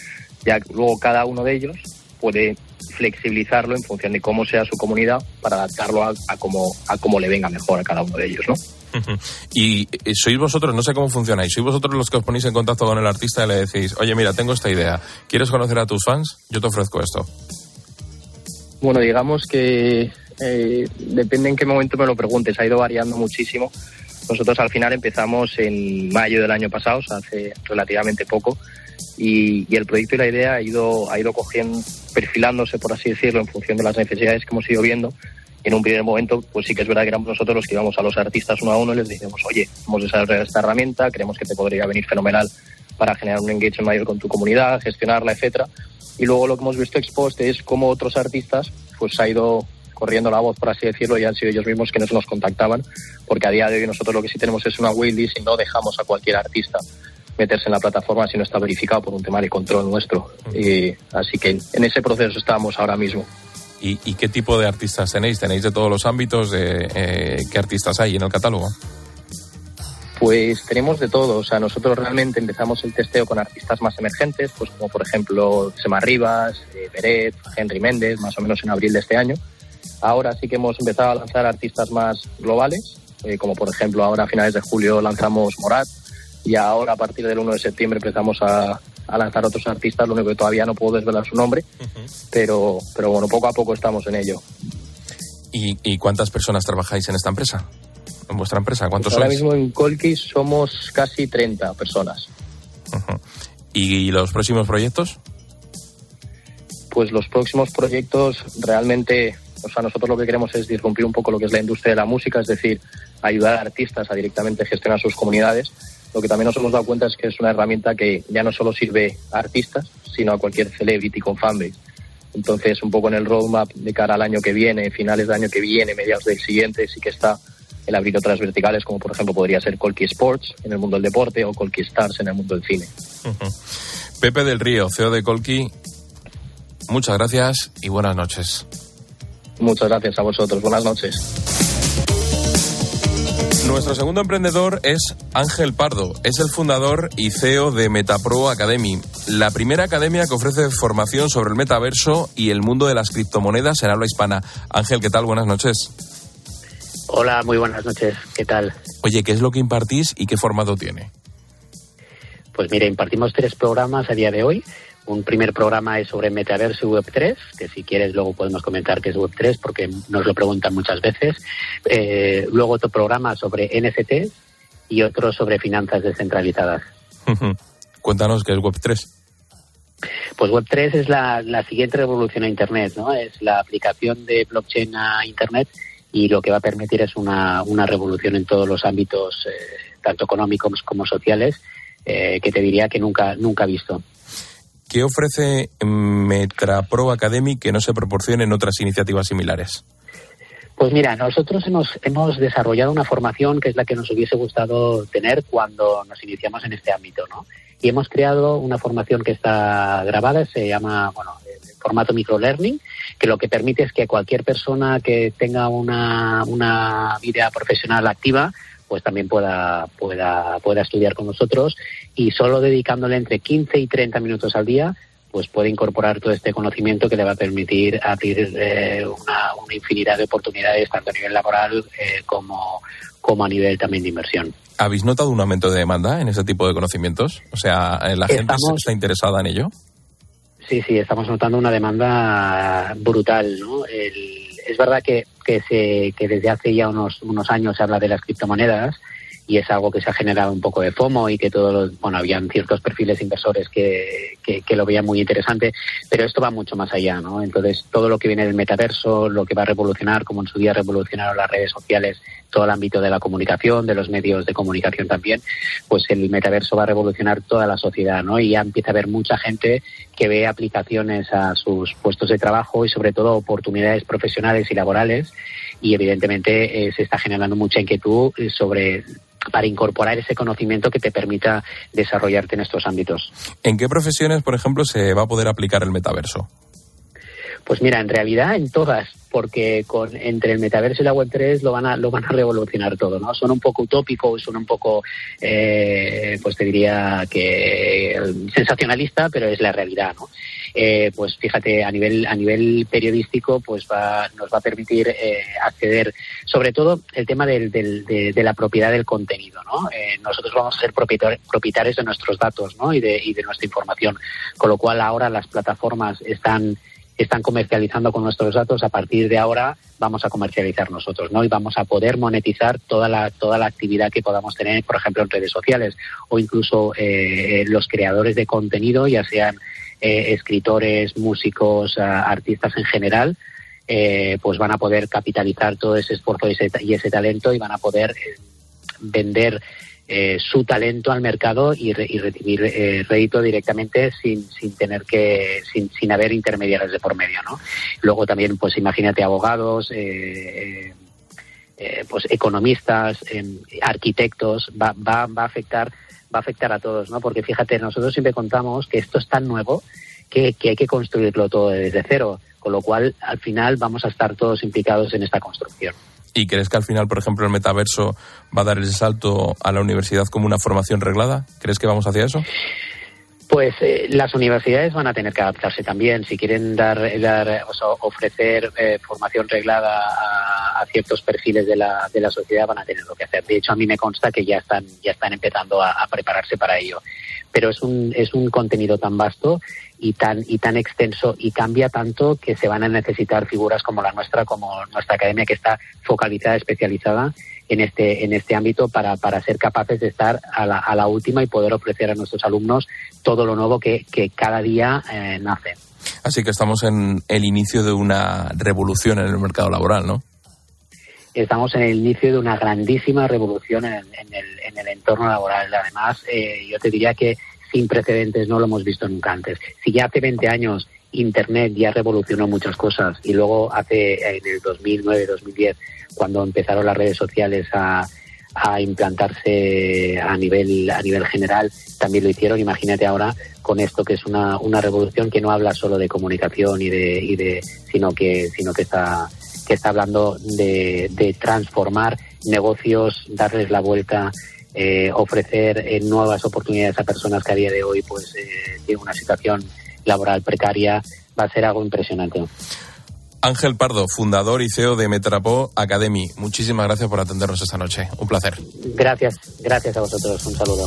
Ya luego cada uno de ellos puede flexibilizarlo en función de cómo sea su comunidad para adaptarlo a, a, cómo, a cómo le venga mejor a cada uno de ellos, ¿no?
Y sois vosotros, no sé cómo funcionáis, sois vosotros los que os ponéis en contacto con el artista y le decís, oye, mira, tengo esta idea, ¿quieres conocer a tus fans? Yo te ofrezco esto.
Bueno, digamos que eh, depende en qué momento me lo preguntes, ha ido variando muchísimo. Nosotros al final empezamos en mayo del año pasado, o sea, hace relativamente poco, y, y el proyecto y la idea ha ido, ha ido cogiendo, perfilándose, por así decirlo, en función de las necesidades que hemos ido viendo. En un primer momento, pues sí que es verdad que éramos nosotros los que íbamos a los artistas uno a uno y les decíamos, oye, hemos desarrollado esta herramienta, creemos que te podría venir fenomenal para generar un engagement mayor con tu comunidad, gestionarla, etcétera. Y luego lo que hemos visto ex post es cómo otros artistas pues ha ido corriendo la voz, por así decirlo, y han sido ellos mismos quienes nos contactaban, porque a día de hoy nosotros lo que sí tenemos es una waitlist y no dejamos a cualquier artista meterse en la plataforma si no está verificado por un tema de control nuestro. Y así que en ese proceso estamos ahora mismo.
¿Y, y qué tipo de artistas tenéis? ¿Tenéis de todos los ámbitos? De, eh, ¿Qué artistas hay en el catálogo?
Pues tenemos de todo. O sea, nosotros realmente empezamos el testeo con artistas más emergentes, pues como por ejemplo Sema Rivas, eh, Peret, Henry Méndez, más o menos en abril de este año. Ahora sí que hemos empezado a lanzar artistas más globales, eh, como por ejemplo ahora a finales de julio lanzamos Morat, y ahora a partir del uno de septiembre empezamos a... a lanzar otros artistas, lo único que todavía no puedo desvelar su nombre, uh-huh. pero pero bueno, poco a poco estamos en ello.
¿Y, y cuántas personas trabajáis en esta empresa? ¿En vuestra empresa? ¿Cuántos
pues
sois?
Ahora mismo en Colkis somos casi treinta personas.
Uh-huh. ¿Y los próximos proyectos?
Pues los próximos proyectos realmente, o sea, nosotros lo que queremos es disrumpir un poco lo que es la industria de la música, es decir, ayudar a artistas a directamente gestionar sus comunidades. Lo que también nos hemos dado cuenta es que es una herramienta que ya no solo sirve a artistas, sino a cualquier celebrity con fanbase. Entonces, un poco en el roadmap de cara al año que viene, finales del año que viene, mediados del siguiente, sí que está el abrir otras verticales, como por ejemplo podría ser Colkis Sports en el mundo del deporte o Colkis Stars en el mundo del cine.
Uh-huh. Pepe del Río, C E O de Colkis, muchas gracias y buenas noches.
Muchas gracias a vosotros, buenas noches.
Nuestro segundo emprendedor es Ángel Pardo. Es el fundador y C E O de MetaPro Academy, la primera academia que ofrece formación sobre el metaverso y el mundo de las criptomonedas en habla hispana. Ángel, ¿qué tal? Buenas noches.
Hola, muy buenas noches. ¿Qué tal?
Oye, ¿qué es lo que impartís y qué formato tiene?
Pues mira, impartimos tres programas a día de hoy. Un primer programa es sobre metaverso y web tres, que si quieres luego podemos comentar qué es web tres porque nos lo preguntan muchas veces. Eh, luego otro programa sobre N F Ts y otro sobre finanzas descentralizadas.
Cuéntanos qué es web tres.
Pues web tres es la, la siguiente revolución a Internet, ¿no? Es la aplicación de blockchain a Internet y lo que va a permitir es una, una revolución en todos los ámbitos, eh, tanto económicos como sociales, eh, que te diría que nunca, nunca he visto.
¿Qué ofrece MetaPro Academy que no se proporcione en otras iniciativas similares?
Pues mira, nosotros hemos, hemos desarrollado una formación que es la que nos hubiese gustado tener cuando nos iniciamos en este ámbito, ¿no? Y hemos creado una formación que está grabada, se llama, bueno, el formato microlearning, que lo que permite es que cualquier persona que tenga una, una vida profesional activa pues también pueda, pueda, pueda estudiar con nosotros y solo dedicándole entre quince y treinta minutos al día, pues puede incorporar todo este conocimiento que le va a permitir abrir eh, una, una infinidad de oportunidades, tanto a nivel laboral eh, como, como a nivel también de inversión.
¿Habéis notado un aumento de demanda en ese tipo de conocimientos? O sea, ¿la gente estamos, está interesada en ello?
Sí, sí, estamos notando una demanda brutal, ¿no? El, es verdad que, que, se, que desde hace ya unos, unos años se habla de las criptomonedas y es algo que se ha generado un poco de FOMO y que todos los, bueno, habían ciertos perfiles inversores que, que, que lo veían muy interesante, pero esto va mucho más allá, ¿no? Entonces, todo lo que viene del metaverso, lo que va a revolucionar, como en su día revolucionaron las redes sociales, todo el ámbito de la comunicación, de los medios de comunicación también, pues el metaverso va a revolucionar toda la sociedad, ¿no? Y ya empieza a haber mucha gente que ve aplicaciones a sus puestos de trabajo y sobre todo oportunidades profesionales y laborales y evidentemente eh, se está generando mucha inquietud sobre para incorporar ese conocimiento que te permita desarrollarte en estos ámbitos.
¿En qué profesiones, por ejemplo, se va a poder aplicar el metaverso?
Pues mira, en realidad en todas, porque con entre el metaverso y la web tres lo van a lo van a revolucionar todo, ¿no? Suena un poco utópico, suena un poco, eh, pues te diría que sensacionalista, pero es la realidad, ¿no? Eh, pues fíjate, a nivel a nivel periodístico, pues va nos va a permitir eh, acceder, sobre todo el tema del, del, de, de la propiedad del contenido, ¿no? Eh, nosotros vamos a ser propietarios propietarios de nuestros datos, ¿no? Y de y de nuestra información, con lo cual ahora las plataformas están están comercializando con nuestros datos. A partir de ahora vamos a comercializar nosotros, ¿no? Y vamos a poder monetizar toda la toda la actividad que podamos tener, por ejemplo, en redes sociales, o incluso eh, los creadores de contenido, ya sean eh, escritores, músicos, a, artistas en general, eh, pues van a poder capitalizar todo ese esfuerzo y ese, y ese talento, y van a poder eh, vender Eh, su talento al mercado y, re, y recibir eh, rédito directamente sin sin tener que sin sin haber intermediarios de por medio, ¿no? Luego también, pues imagínate, abogados, eh, eh, pues economistas, eh, arquitectos, va va va a afectar va a afectar a todos, ¿no? Porque fíjate, nosotros siempre contamos que esto es tan nuevo que que hay que construirlo todo desde cero, con lo cual al final vamos a estar todos implicados en esta construcción.
¿Y crees que al final, por ejemplo, el metaverso va a dar ese salto a la universidad como una formación reglada? ¿Crees que vamos hacia eso?
Pues eh, las universidades van a tener que adaptarse también. Si quieren dar, dar o sea, ofrecer eh, formación reglada a, a ciertos perfiles de la de la sociedad, van a tener lo que hacer. De hecho, a mí me consta que ya están ya están empezando a, a prepararse para ello. Pero es un es un contenido tan vasto y tan y tan extenso, y cambia tanto, que se van a necesitar figuras como la nuestra, como nuestra academia, que está focalizada, especializada en este en este ámbito, para para ser capaces de estar a la, a la última y poder ofrecer a nuestros alumnos todo lo nuevo que, que cada día eh, nace.
Así que estamos en el inicio de una revolución en el mercado laboral, ¿no?
Estamos en el inicio de una grandísima revolución en, en, el, en el entorno laboral. Además, eh, yo te diría que sin precedentes, no lo hemos visto nunca antes. Si ya hace veinte años Internet ya revolucionó muchas cosas, y luego hace en el dos mil nueve dos mil diez, cuando empezaron las redes sociales a, a implantarse a nivel a nivel general, también lo hicieron. Imagínate ahora con esto, que es una una revolución que no habla solo de comunicación y de y de sino que sino que está que está hablando de, de transformar negocios, darles la vuelta, eh, ofrecer eh, nuevas oportunidades a personas que a día de hoy pues eh, tienen una situación laboral precaria. Va a ser algo impresionante.
Ángel Pardo, fundador y C E O de Metrapó Academy, muchísimas gracias por atendernos esta noche. Un placer.
Gracias, gracias a vosotros. Un saludo.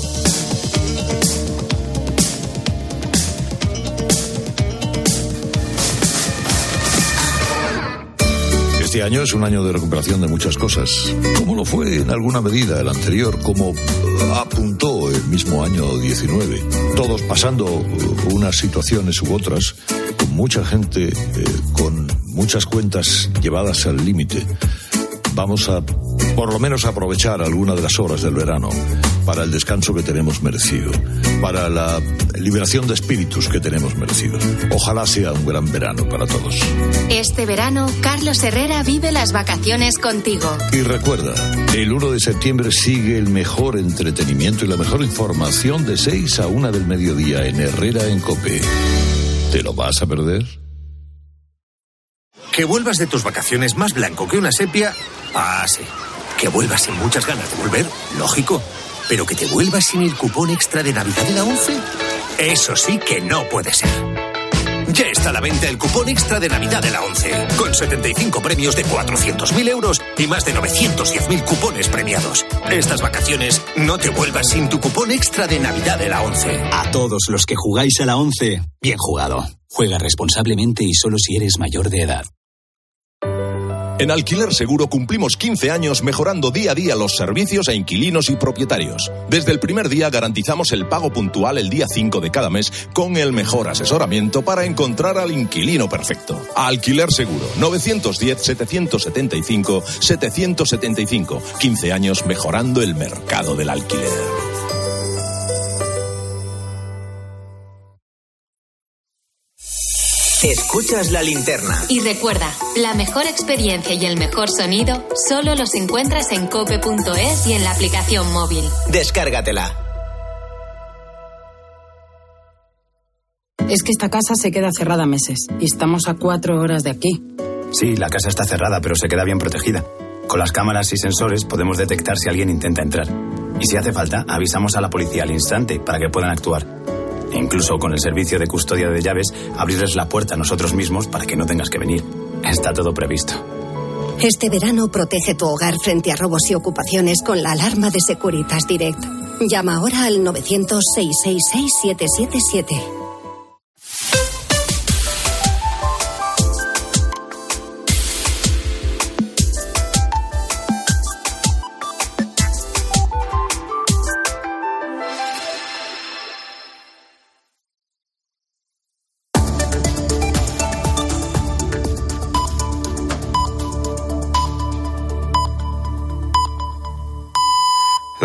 Este año es un año de recuperación de muchas cosas, como lo fue en alguna medida el anterior, como apuntó el mismo año diecinueve. Todos pasando unas situaciones u otras, con mucha gente, eh, con muchas cuentas llevadas al límite. Vamos a, por lo menos, aprovechar alguna de las horas del verano para el descanso que tenemos merecido, para la liberación de espíritus que tenemos merecido. Ojalá sea un gran verano para todos.
Este verano, Carlos Herrera vive las vacaciones contigo.
Y recuerda, el uno de septiembre sigue el mejor entretenimiento y la mejor información de seis a una del mediodía en Herrera en COPE. ¿Te lo vas a perder?
Que vuelvas de tus vacaciones más blanco que una sepia, ah, sí. Que vuelvas sin muchas ganas de volver, lógico. Pero que te vuelvas sin el cupón extra de Navidad de la ONCE, eso sí que no puede ser. Ya está a la venta el cupón extra de Navidad de la ONCE, con setenta y cinco premios de cuatrocientos mil euros y más de novecientos diez mil cupones premiados. Estas vacaciones no te vuelvas sin tu cupón extra de Navidad de la ONCE.
A todos los que jugáis a la ONCE, bien jugado. Juega responsablemente y solo si eres mayor de edad.
En Alquiler Seguro cumplimos quince años mejorando día a día los servicios a inquilinos y propietarios. Desde el primer día garantizamos el pago puntual el día cinco de cada mes con el mejor asesoramiento para encontrar al inquilino perfecto. Alquiler Seguro, nueve uno cero, siete siete cinco, siete siete cinco. quince años mejorando el mercado del alquiler.
Escuchas La Linterna.
Y recuerda, la mejor experiencia y el mejor sonido solo los encuentras en cope punto es y en la aplicación móvil.
Descárgatela.
Es que esta casa se queda cerrada meses y estamos a cuatro horas de aquí.
Sí, la casa está cerrada, pero se queda bien protegida. Con las cámaras y sensores podemos detectar si alguien intenta entrar. Y si hace falta, avisamos a la policía al instante para que puedan actuar. E incluso con el servicio de custodia de llaves, abrirles la puerta a nosotros mismos para que no tengas que venir. Está todo previsto.
Este verano protege tu hogar frente a robos y ocupaciones con la alarma de Securitas Direct. Llama ahora al novecientos, seiscientos sesenta y seis, siete siete siete.